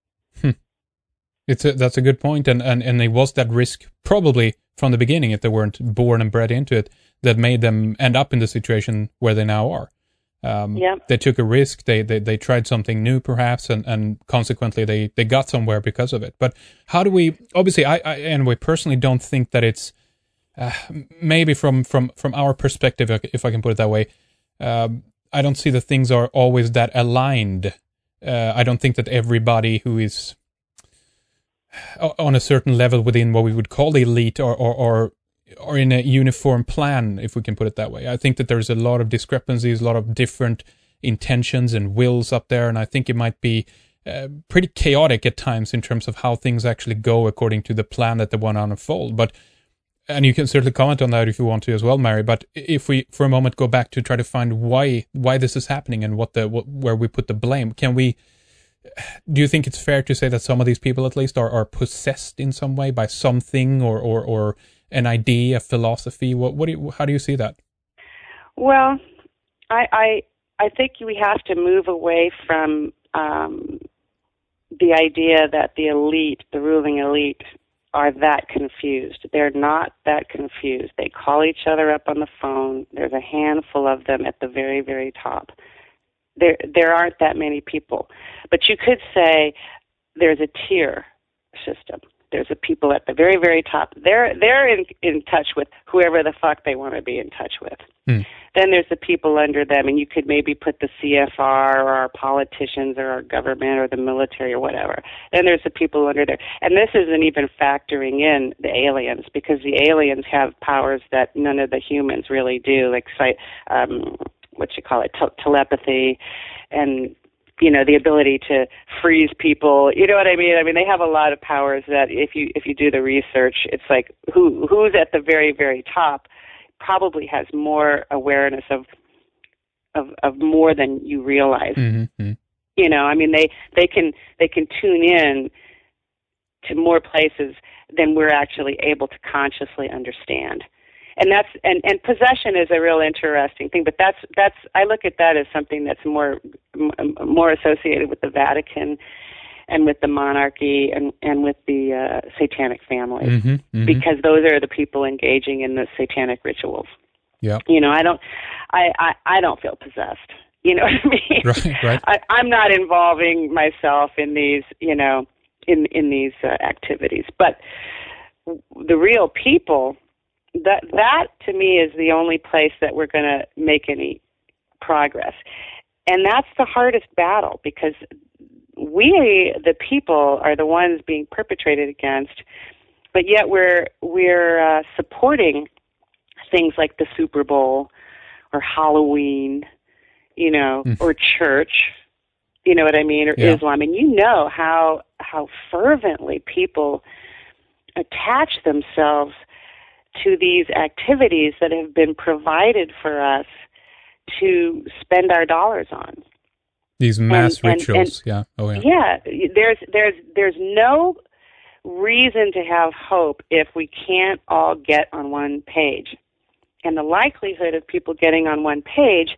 B: That's a good point, and it was that risk probably from the beginning, if they weren't born and bred into it, that made them end up in the situation where they now are. They took a risk, they tried something new perhaps, and consequently they got somewhere because of it. But how do we, obviously I anyway personally don't think that it's, maybe from our perspective, if I can put it that way, I don't see that things are always that aligned. I don't think that everybody who is on a certain level within what we would call the elite or in a uniform plan, if we can put it that way. I think that there's a lot of discrepancies, a lot of different intentions and wills up there, and I think it might be pretty chaotic at times in terms of how things actually go according to the plan that they want to unfold. And you can certainly comment on that if you want to as well, Mary. But if we, for a moment, go back to try to find why this is happening and where we put the blame, do you think it's fair to say that some of these people, at least, are possessed in some way by something or an idea, a philosophy? How do you see that? Well,
C: I think we have to move away from the idea that the elite, the ruling elite, are that confused. They're not that confused. They call each other up on the phone. There's a handful of them at the very, very top. There aren't that many people. But you could say there's a tier system. There's a people at the very, very top. They're in touch with whoever the fuck they want to be in touch with. Then there's the people under them, and you could maybe put the CFR or our politicians or our government or the military or whatever. Then there's the people under there. And this isn't even factoring in the aliens, because the aliens have powers that none of the humans really do, like telepathy, and the ability to freeze people. You know what I mean? I mean, they have a lot of powers that if you do the research, it's like who's at the very, very top probably has more awareness of more than you realize. Mm-hmm. I mean, they can tune in to more places than we're actually able to consciously understand. And that's and possession is a real interesting thing, but that's I look at that as something that's more associated with the Vatican and with the monarchy and with the satanic families, because those are the people engaging in the satanic rituals. Yeah, I don't feel possessed. You know what I mean? Right. I'm not involving myself in these, in these activities, but the real people. That to me is the only place that we're going to make any progress. And that's the hardest battle, because we, the people, are the ones being perpetrated against, but yet we're supporting things like the Super Bowl or Halloween, or church, you know what I mean, or Islam. And how fervently people attach themselves to these activities that have been provided for us to spend our dollars on. These mass rituals, yeah. Oh, yeah. Yeah, there's no reason to have hope if we can't all get on one page. And the likelihood of people getting on one page,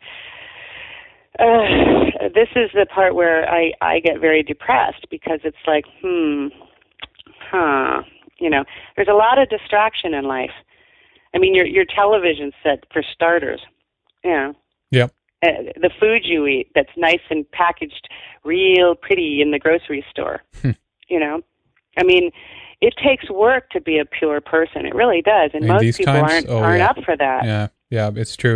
C: this is the part where I get very depressed, because it's like, there's a lot of distraction in life. I mean, your television set, for starters, Yep. The food you eat that's nice and packaged real pretty in the grocery store, I mean, it takes work to be a pure person. It really does, and
B: In
C: most
B: these
C: people
B: times,
C: aren't up for that.
B: Yeah, it's true.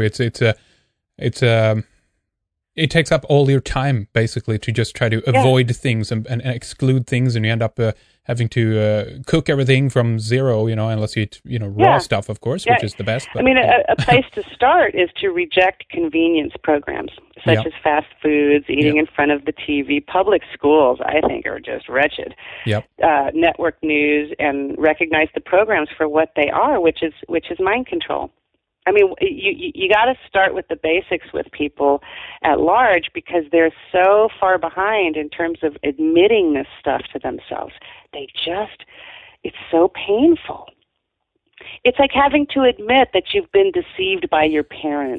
B: It takes up all your time basically to just try to avoid things and exclude things, and you end up having to cook everything from zero, unless you eat raw stuff, of course, which is the best. But,
C: I mean, a place to start is to reject convenience programs such as fast foods, eating in front of the TV. Public schools, I think, are just wretched. Network news, and recognize the programs for what they are, which is mind control. I mean, you got to start with the basics with people at large, because they're so far behind in terms of admitting this stuff to themselves. It's so painful. It's like having to admit that you've been deceived by your parents.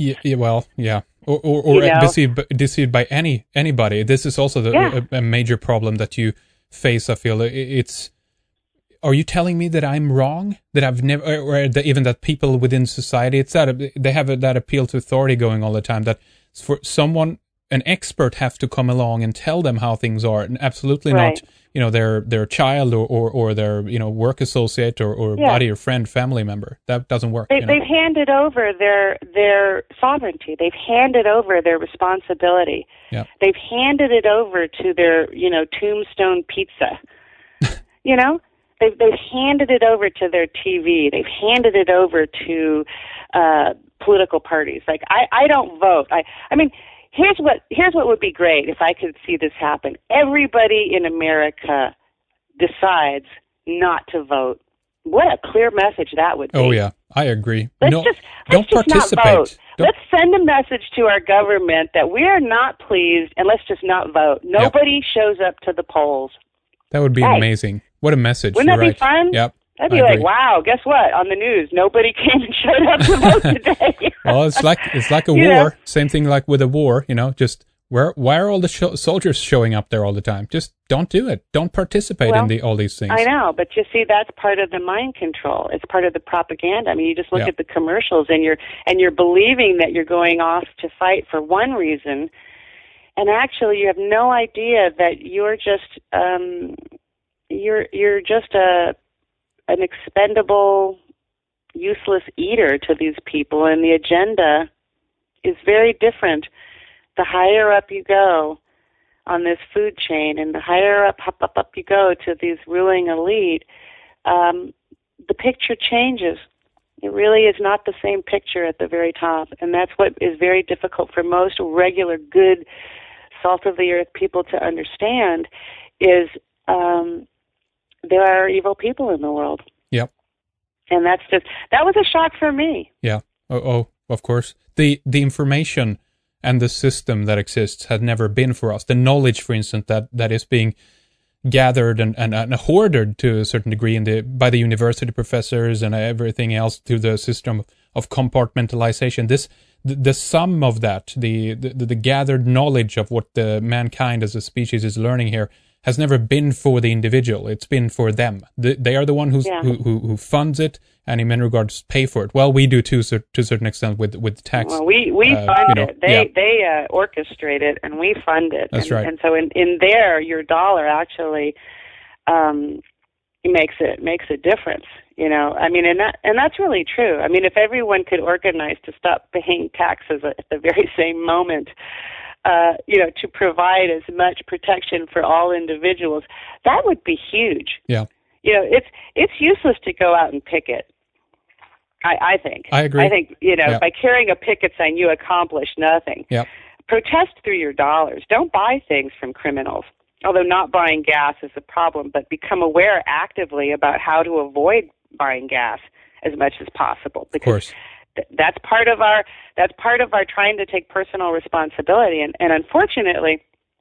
B: Or deceived by anybody. This is also a major problem that you face. I feel it's. Are you telling me that I'm wrong? That I've never, or that even that people within society, they have that appeal to authority going all the time. That for someone, an expert, have to come along and tell them how things are, and absolutely not, their child or their work associate or buddy or friend, family member. That doesn't work.
C: They've handed over their sovereignty. They've handed over their responsibility.
B: Yeah.
C: They've handed it over to their tombstone pizza. They've handed it over to their TV. They've handed it over to political parties. Like, I don't vote. I mean, here's what would be great if I could see this happen. Everybody in America decides not to vote. What a clear message that would be.
B: Oh yeah, I agree.
C: Let's just
B: participate.
C: Not vote. Let's send a message to our government that we are not pleased, and let's just not vote. Nobody shows up to the polls.
B: That would be amazing. What a message.
C: Wouldn't that be fun?
B: Yep.
C: That'd be like, wow, guess what? On the news, nobody came and showed up to vote today.
B: Well, it's like a war. Same thing like with a war, just why are all the soldiers showing up there all the time? Just don't do it. Don't participate in all these things.
C: I know, but you see, that's part of the mind control. It's part of the propaganda. I mean, you just look at the commercials, and you're believing that you're going off to fight for one reason, and actually you have no idea that you're just you're just an expendable, useless eater to these people, and the agenda is very different. The higher up you go on this food chain, and the higher up you go to these ruling elite, the picture changes. It really is not the same picture at the very top, and that's what is very difficult for most regular, good, salt-of-the-earth people to understand, is there are evil people in the world.
B: Yep.
C: And that was a shock for me.
B: Yeah. Oh, of course. The information and the system that exists had never been for us. The knowledge, for instance, that is being gathered and hoarded to a certain degree by the university professors and everything else through the system of compartmentalization. The sum of that, the gathered knowledge of what the mankind as a species is learning here, has never been for the individual. It's been for them. They are the one who funds it, and in many regards pay for it. Well, we do too, to a certain extent with tax.
C: Well, we fund it. They orchestrate it, and we fund it.
B: That's right.
C: And so in there, your dollar actually makes a difference. I mean, and that's really true. I mean, if everyone could organize to stop paying taxes at the very same moment, to provide as much protection for all individuals, that would be huge.
B: Yeah.
C: It's useless to go out and picket. I think.
B: I agree.
C: I think, by carrying a picket sign, you accomplish nothing.
B: Yeah.
C: Protest through your dollars. Don't buy things from criminals. Although not buying gas is a problem, but become aware actively about how to avoid buying gas as much as possible. Because
B: of course.
C: That's part of our trying to take personal responsibility, and unfortunately,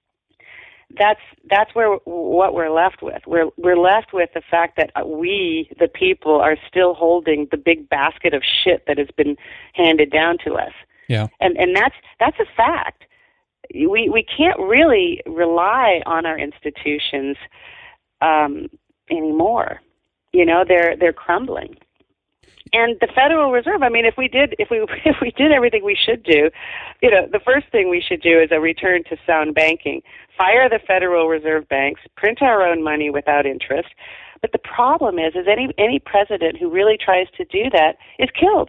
C: that's what we're left with. We're left with the fact that we, the people, are still holding the big basket of shit that has been handed down to us.
B: Yeah,
C: and that's a fact. We can't really rely on our institutions anymore. They're crumbling. And the Federal Reserve, I mean, if we did everything we should do, the first thing we should do is a return to sound banking. Fire the Federal Reserve banks, print our own money without interest. But the problem is any president who really tries to do that is killed.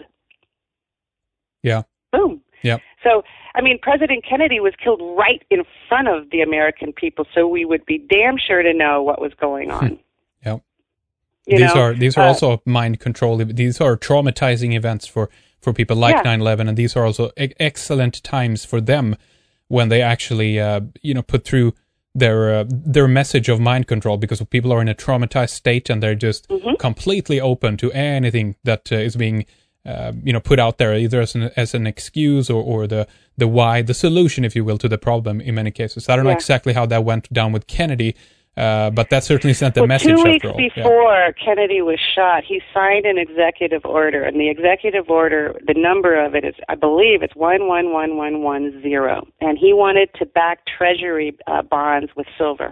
B: Yeah.
C: Boom.
B: Yeah.
C: So, I mean, President Kennedy was killed right in front of the American people, so we would be damn sure to know what was going on.
B: Yeah. These are also mind control. These are traumatizing events for people like 9/11, and these are also excellent times for them when they actually put through their message of mind control, because people are in a traumatized state and they're just completely open to anything that is being put out there, either as an excuse or the solution, if you will, to the problem in many cases. I don't know exactly how that went down with Kennedy, but that certainly sent the message.
C: 2 weeks before Kennedy was shot, he signed an executive order, and the executive order, the number of it is, I believe, it's 111110, and he wanted to back Treasury bonds with silver.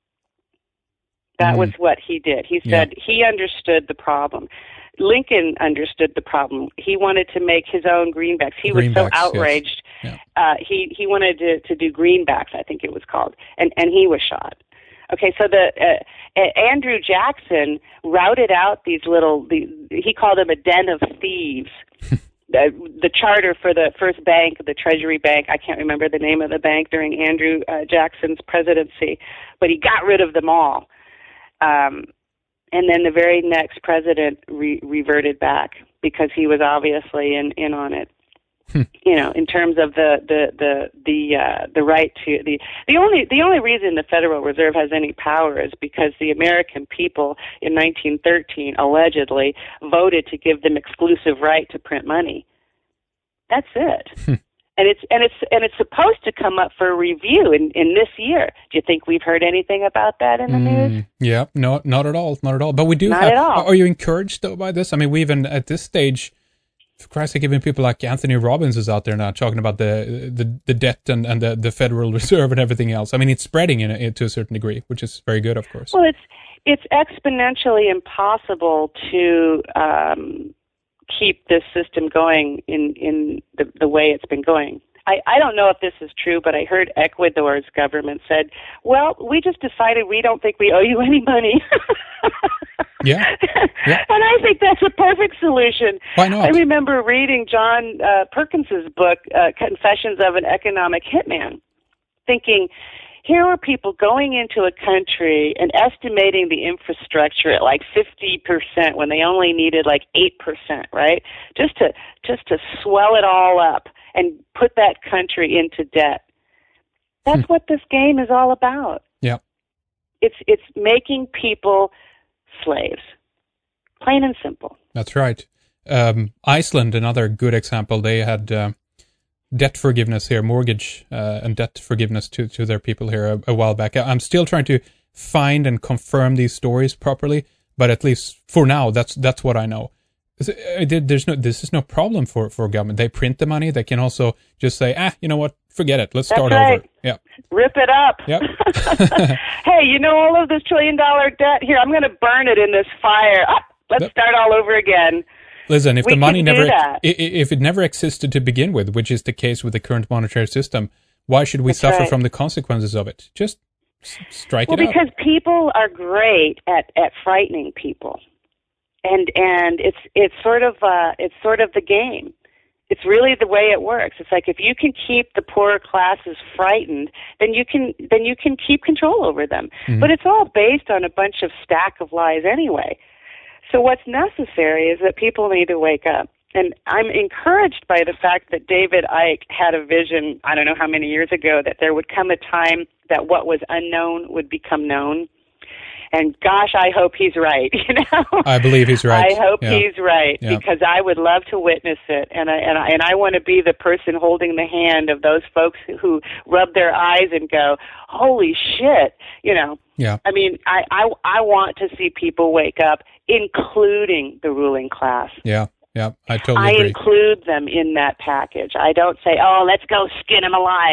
C: That was what he did. He said he understood the problem. Lincoln understood the problem. He wanted to make his own greenbacks. He was so outraged. Yes. Yeah. He wanted to do greenbacks, I think it was called, and he was shot. Okay, so Andrew Jackson routed out these he called them a den of thieves. The charter for the first bank, the Treasury Bank, I can't remember the name of the bank during Andrew Jackson's presidency, but he got rid of them all. And then the very next president reverted back because he was obviously in on it. In terms of the right to the only reason the Federal Reserve has any power is because the American people in 1913 allegedly voted to give them exclusive right to print money. That's it. And it's supposed to come up for review in this year. Do you think we've heard anything about that in the news?
B: Yeah, no, not at all. But we do.
C: Not at all.
B: Are you encouraged though by this? I mean, we even at this stage, for Christ's sake, even people like Anthony Robbins is out there now talking about the debt and the Federal Reserve and everything else. I mean, it's spreading to a certain degree, which is very good, of course.
C: Well, it's exponentially impossible to keep this system going in the way it's been going. I don't know if this is true, but I heard Ecuador's government said, well, we just decided we don't think we owe you any money.
B: Yeah.
C: And I think that's a perfect solution.
B: Why not?
C: I remember reading John Perkins's book, Confessions of an Economic Hitman, thinking, here were people going into a country and estimating the infrastructure at like 50% when they only needed like 8%, right? Just to swell it all up and put that country into debt. That's what this game is all about.
B: Yeah.
C: It's making people slaves. Plain and simple.
B: That's right. Iceland, another good example, they had debt forgiveness here, mortgage and debt forgiveness to their people here a while back. I'm still trying to find and confirm these stories properly, but at least for now, that's what I know. This is no problem for government. They print the money. They can also just say, you know what, forget it. Let's start over. Yeah.
C: Rip it up.
B: Yep.
C: Hey, all of this $1 trillion debt? Here, I'm going to burn it in this fire. Let's start all over again.
B: Listen, if the money if it never existed to begin with, which is the case with the current monetary system, why should we suffer from the consequences of it? Just strike it out.
C: Well, because people are great at frightening people, and it's sort of the game. It's really the way it works. It's like if you can keep the poorer classes frightened, then you can keep control over them. Mm-hmm. But it's all based on a bunch of stack of lies anyway. So what's necessary is that people need to wake up. And I'm encouraged by the fact that David Icke had a vision, I don't know how many years ago, that there would come a time that what was unknown would become known. And gosh, I hope he's right.
B: I believe he's right.
C: I hope he's right because I would love to witness it, and I want to be the person holding the hand of those folks who rub their eyes and go, "Holy shit!"
B: Yeah.
C: I mean, I want to see people wake up, including the ruling class.
B: Yeah. Yeah, I totally agree.
C: I include them in that package. I don't say, "Oh, let's go skin them alive."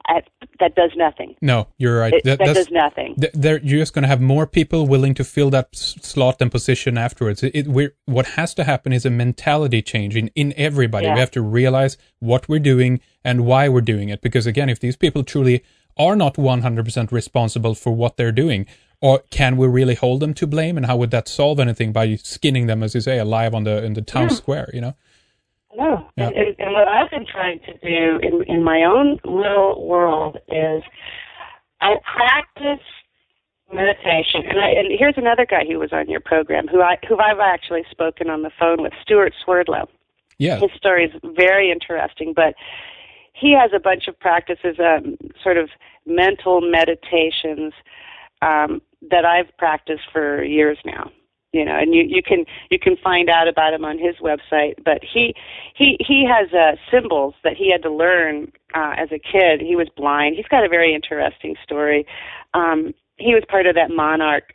C: that does nothing.
B: No, you're right.
C: That does nothing.
B: You're just going to have more people willing to fill that slot and position afterwards. What has to happen is a mentality change in everybody.
C: Yeah.
B: We have to realize what we're doing and why we're doing it. Because again, if these people truly are not 100% responsible for what they're doing, or can we really hold them to blame? And how would that solve anything by skinning them, as you say, alive in the town square? You know.
C: No,
B: Yeah.
C: and what I've been trying to do in my own little world is I practice meditation. And here's another guy who was on your program who I've actually spoken on the phone with, Stuart Swerdlow.
B: Yeah.
C: His story is very interesting, but he has a bunch of practices, sort of mental meditations that I've practiced for years now. You know, and you can find out about him on his website. But he has symbols that he had to learn as a kid. He was blind. He's got a very interesting story. He was part of that Montauk.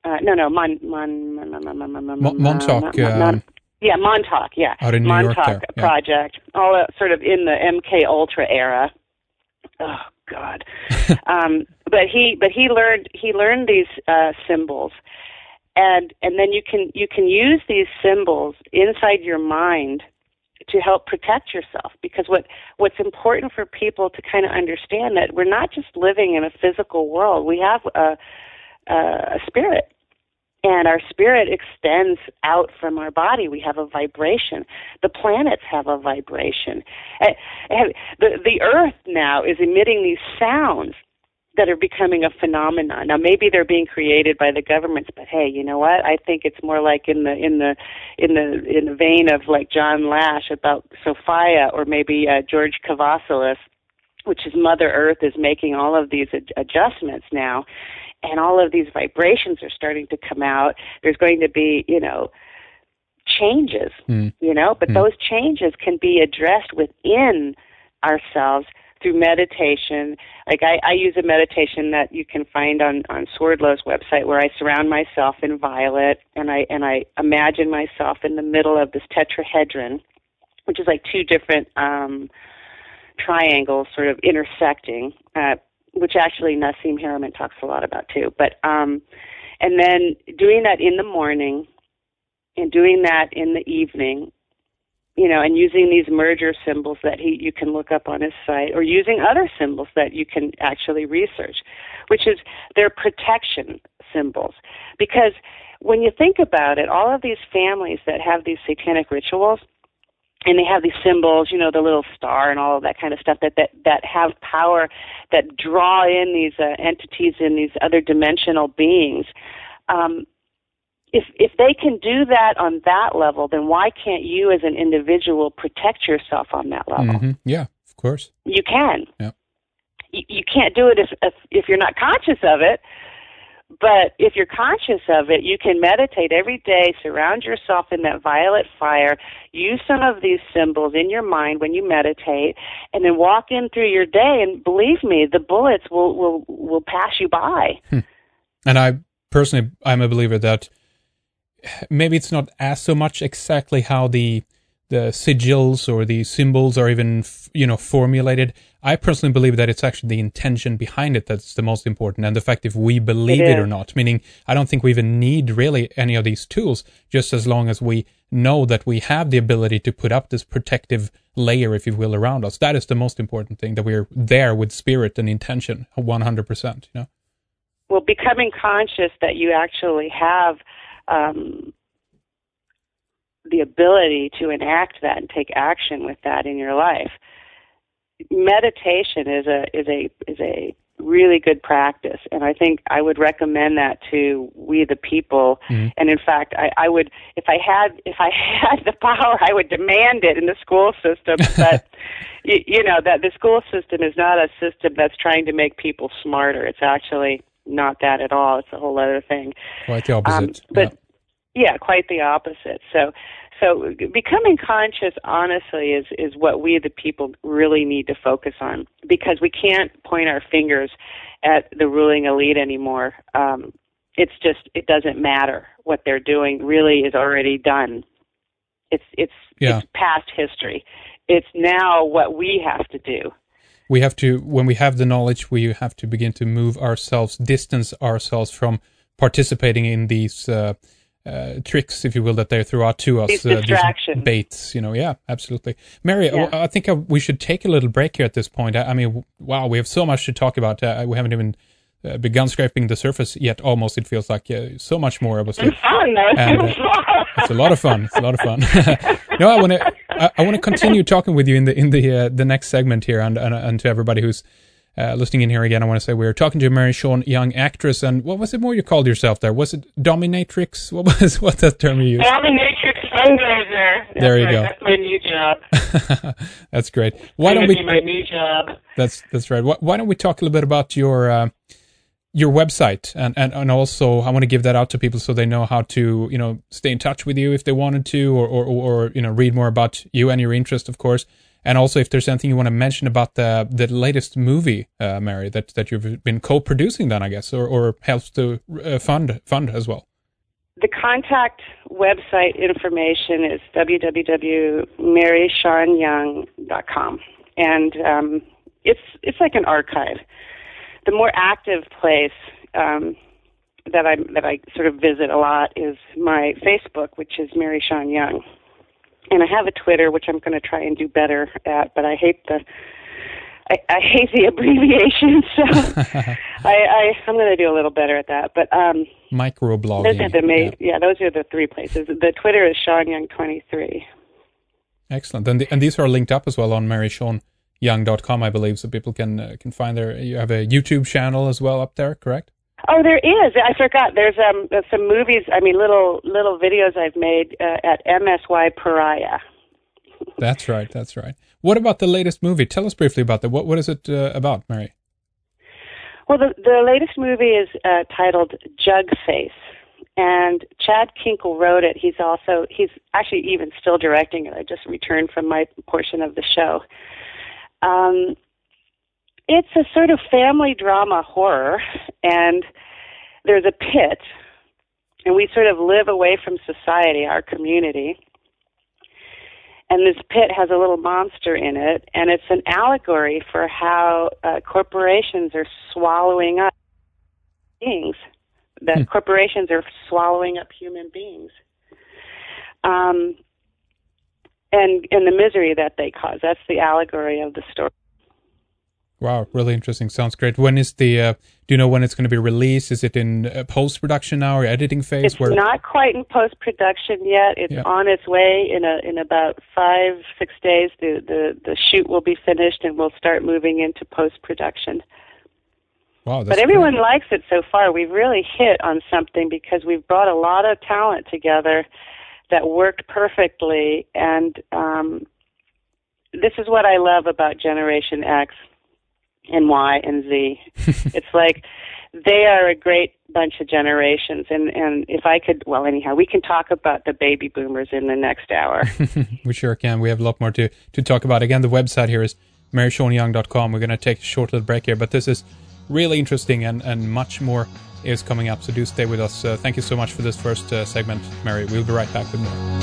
C: Montauk. Yeah,
B: out in New York
C: Montauk
B: there. Yeah.
C: project. All sort of in the MK Ultra era. Oh God. But he learned these symbols. And then you can use these symbols inside your mind to help protect yourself, because what's important for people to kind of understand that we're not just living in a physical world. We have a spirit, and our spirit extends out from our body. We have a vibration. The planets have a vibration. The Earth now is emitting these sounds that are becoming a phenomenon. Now, maybe they're being created by the governments, but hey, you know what? I think it's more like in the vein of like John Lash about Sophia, or maybe George Kavassilis, which is Mother Earth is making all of these adjustments now, and all of these vibrations are starting to come out. There's going to be, changes, but those changes can be addressed within ourselves through meditation. Like I use a meditation that you can find on Swerdlow's website, where I surround myself in violet, and I imagine myself in the middle of this tetrahedron, which is like two different triangles sort of intersecting, which actually Nassim Haramein talks a lot about too. But and then doing that in the morning and doing that in the evening, and using these merger symbols that you can look up on his site, or using other symbols that you can actually research, which is their protection symbols. Because when you think about it, all of these families that have these satanic rituals, and they have these symbols, the little star and all of that kind of stuff that have power, that draw in these entities and these other dimensional beings, if they can do that on that level, then why can't you as an individual protect yourself on that level?
B: Mm-hmm. Yeah, of course.
C: You can.
B: Yeah.
C: You can't do it if you're not conscious of it. But if you're conscious of it, you can meditate every day, surround yourself in that violet fire, use some of these symbols in your mind when you meditate, and then walk in through your day, and believe me, the bullets will pass you by.
B: And I'm a believer that maybe it's not as so much exactly how the sigils or the symbols are even, formulated. I personally believe that it's actually the intention behind it that's the most important, and the fact if we believe it or not. Meaning, I don't think we even need really any of these tools, just as long as we know that we have the ability to put up this protective layer, if you will, around us. That is the most important thing, that we're there with spirit and intention, 100%.
C: Well, becoming conscious that you actually have the ability to enact that and take action with that in your life. Meditation is a really good practice, and I think I would recommend that to we the people. Mm-hmm. And in fact, I would, if I had the power, I would demand it in the school system. But that the school system is not a system that's trying to make people smarter. It's actually not that at all. It's a whole other thing.
B: Quite the opposite.
C: Yeah, quite the opposite. So becoming conscious, honestly, is what we, the people, really need to focus on, because we can't point our fingers at the ruling elite anymore. It doesn't matter what they're doing. Really is already done. It's past history. It's now what we have to do.
B: we have to, when we have the knowledge, we have to begin to distance ourselves from participating in these tricks, if you will, that they throw out to us.
C: These distractions.
B: These baits, Yeah, absolutely. Mary, I think we should take a little break here at this point. I mean, wow, we have so much to talk about. We haven't even begun scraping the surface yet. Almost, it feels like so much more.
C: It's fun, though.
B: It's a lot of fun. It's a lot of fun. No, I want to continue talking with you in the next segment here, and to everybody who's listening in here again. I want to say we're talking to Mary Sean Young, actress, and what was it more you called yourself there? Was it dominatrix? What's that term you used?
C: Dominatrix fundraiser.
B: There you go.
C: That's my new job.
B: That's great. Why don't we?
C: My new job.
B: That's right. Why don't we talk a little bit about your website, and also I want to give that out to people so they know how to stay in touch with you if they wanted to, or read more about you and your interest, of course, and also if there's anything you want to mention about the latest movie, Mary, that you've been co-producing, then I guess, or helps to fund as well.
C: The contact website information is www.maryseanyoung.com, and it's like an archive. The more active place that I sort of visit a lot is my Facebook, which is Mary Sean Young, and I have a Twitter, which I'm going to try and do better at, but I hate the abbreviation, so I'm going to do a little better at that. But
B: microblogging.
C: Those are those are the three places. The Twitter is Sean Young 23.
B: Excellent, and these are linked up as well on MarySeanYoung.com, I believe, so people can find there. You have a YouTube channel as well up there, correct?
C: Oh, there is. I forgot. There's some movies. I mean, little videos I've made at MSY Pariah.
B: That's right. What about the latest movie? Tell us briefly about that. What is it about, Mary?
C: Well, the latest movie is titled Jug Face, and Chad Kinkle wrote it. He's actually even still directing it. I just returned from my portion of the show. It's a sort of family drama horror, and there's a pit, and we sort of live away from society, our community. And this pit has a little monster in it, and it's an allegory for how corporations are swallowing up beings, that corporations are swallowing up human beings. And the misery that they cause. That's the allegory of the story.
B: Wow, really interesting. Sounds great. When is do you know when it's going to be released? Is it in post-production now or editing phase?
C: It's not quite in post-production yet. It's on its way. In about 5-6 days, the shoot will be finished and we'll start moving into post-production.
B: Wow,
C: but everyone likes it so far. We've really hit on something because we've brought a lot of talent together that worked perfectly, and this is what I love about Generation X and Y and Z. It's like they are a great bunch of generations, and if I could, well, anyhow, we can talk about the baby boomers in the next hour.
B: We sure can. We have a lot more to talk about. Again, the website here is MarySeanYoung.com. We're going to take a short little break here, but this is really interesting, and much more is coming up, so do stay with us. Thank you so much for this first segment, Mary. We'll be right back with more.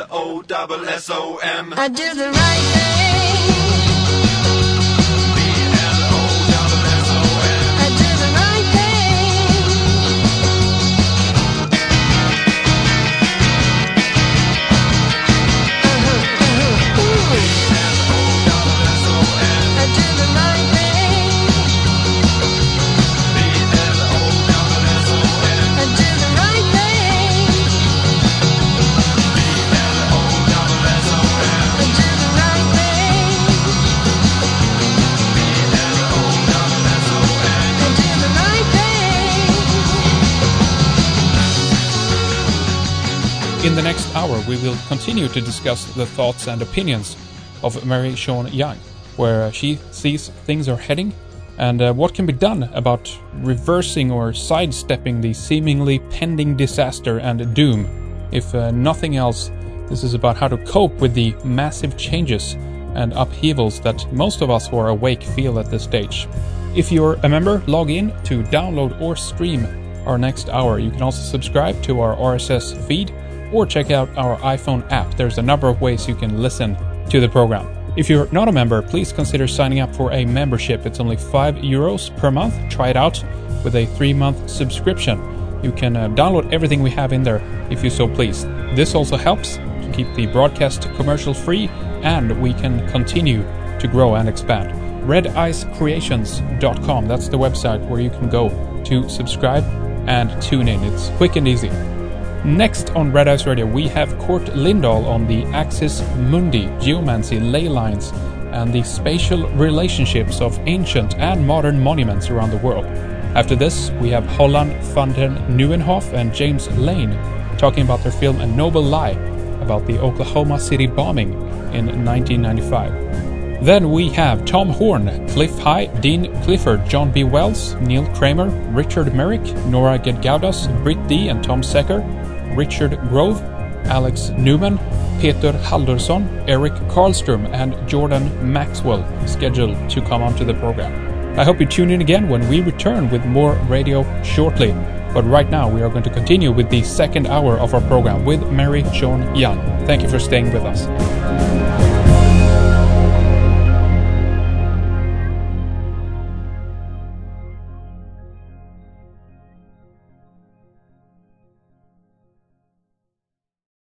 D: B-L-O-S-S-O-M. I do the right thing.
B: In the next hour, we will continue to discuss the thoughts and opinions of Mary Sean Young, where she sees things are heading, and what can be done about reversing or sidestepping the seemingly pending disaster and doom. If nothing else, this is about how to cope with the massive changes and upheavals that most of us who are awake feel at this stage. If you're a member, log in to download or stream our next hour. You can also subscribe to our RSS feed or check out our iPhone app. There's a number of ways you can listen to the program. If you're not a member, please consider signing up for a membership. It's only €5 per month. Try it out with a 3-month subscription. You can download everything we have in there if you so please. This also helps to keep the broadcast commercial free, and we can continue to grow and expand. redicecreations.com, that's the website where you can go to subscribe and tune in. It's quick and easy. Next on Red Ice Radio, we have Kurt Lindahl on the Axis Mundi, geomancy, ley lines, and the spatial relationships of ancient and modern monuments around the world. After this, we have Holland van den Nieuwenhof and James Lane talking about their film A Noble Lie about the Oklahoma City bombing in 1995. Then we have Tom Horn, Cliff High, Dean Clifford, John B. Wells, Neil Kramer, Richard Merrick, Nora Gedgaudas, Britt D. and Tom Secker, Richard Grove, Alex Newman, Peter Haldursson, Eric Karlström, and Jordan Maxwell scheduled to come onto the program. I hope you tune in again when we return with more radio shortly. But right now we are going to continue with the second hour of our program with Mary Sean Young. Thank you for staying with us.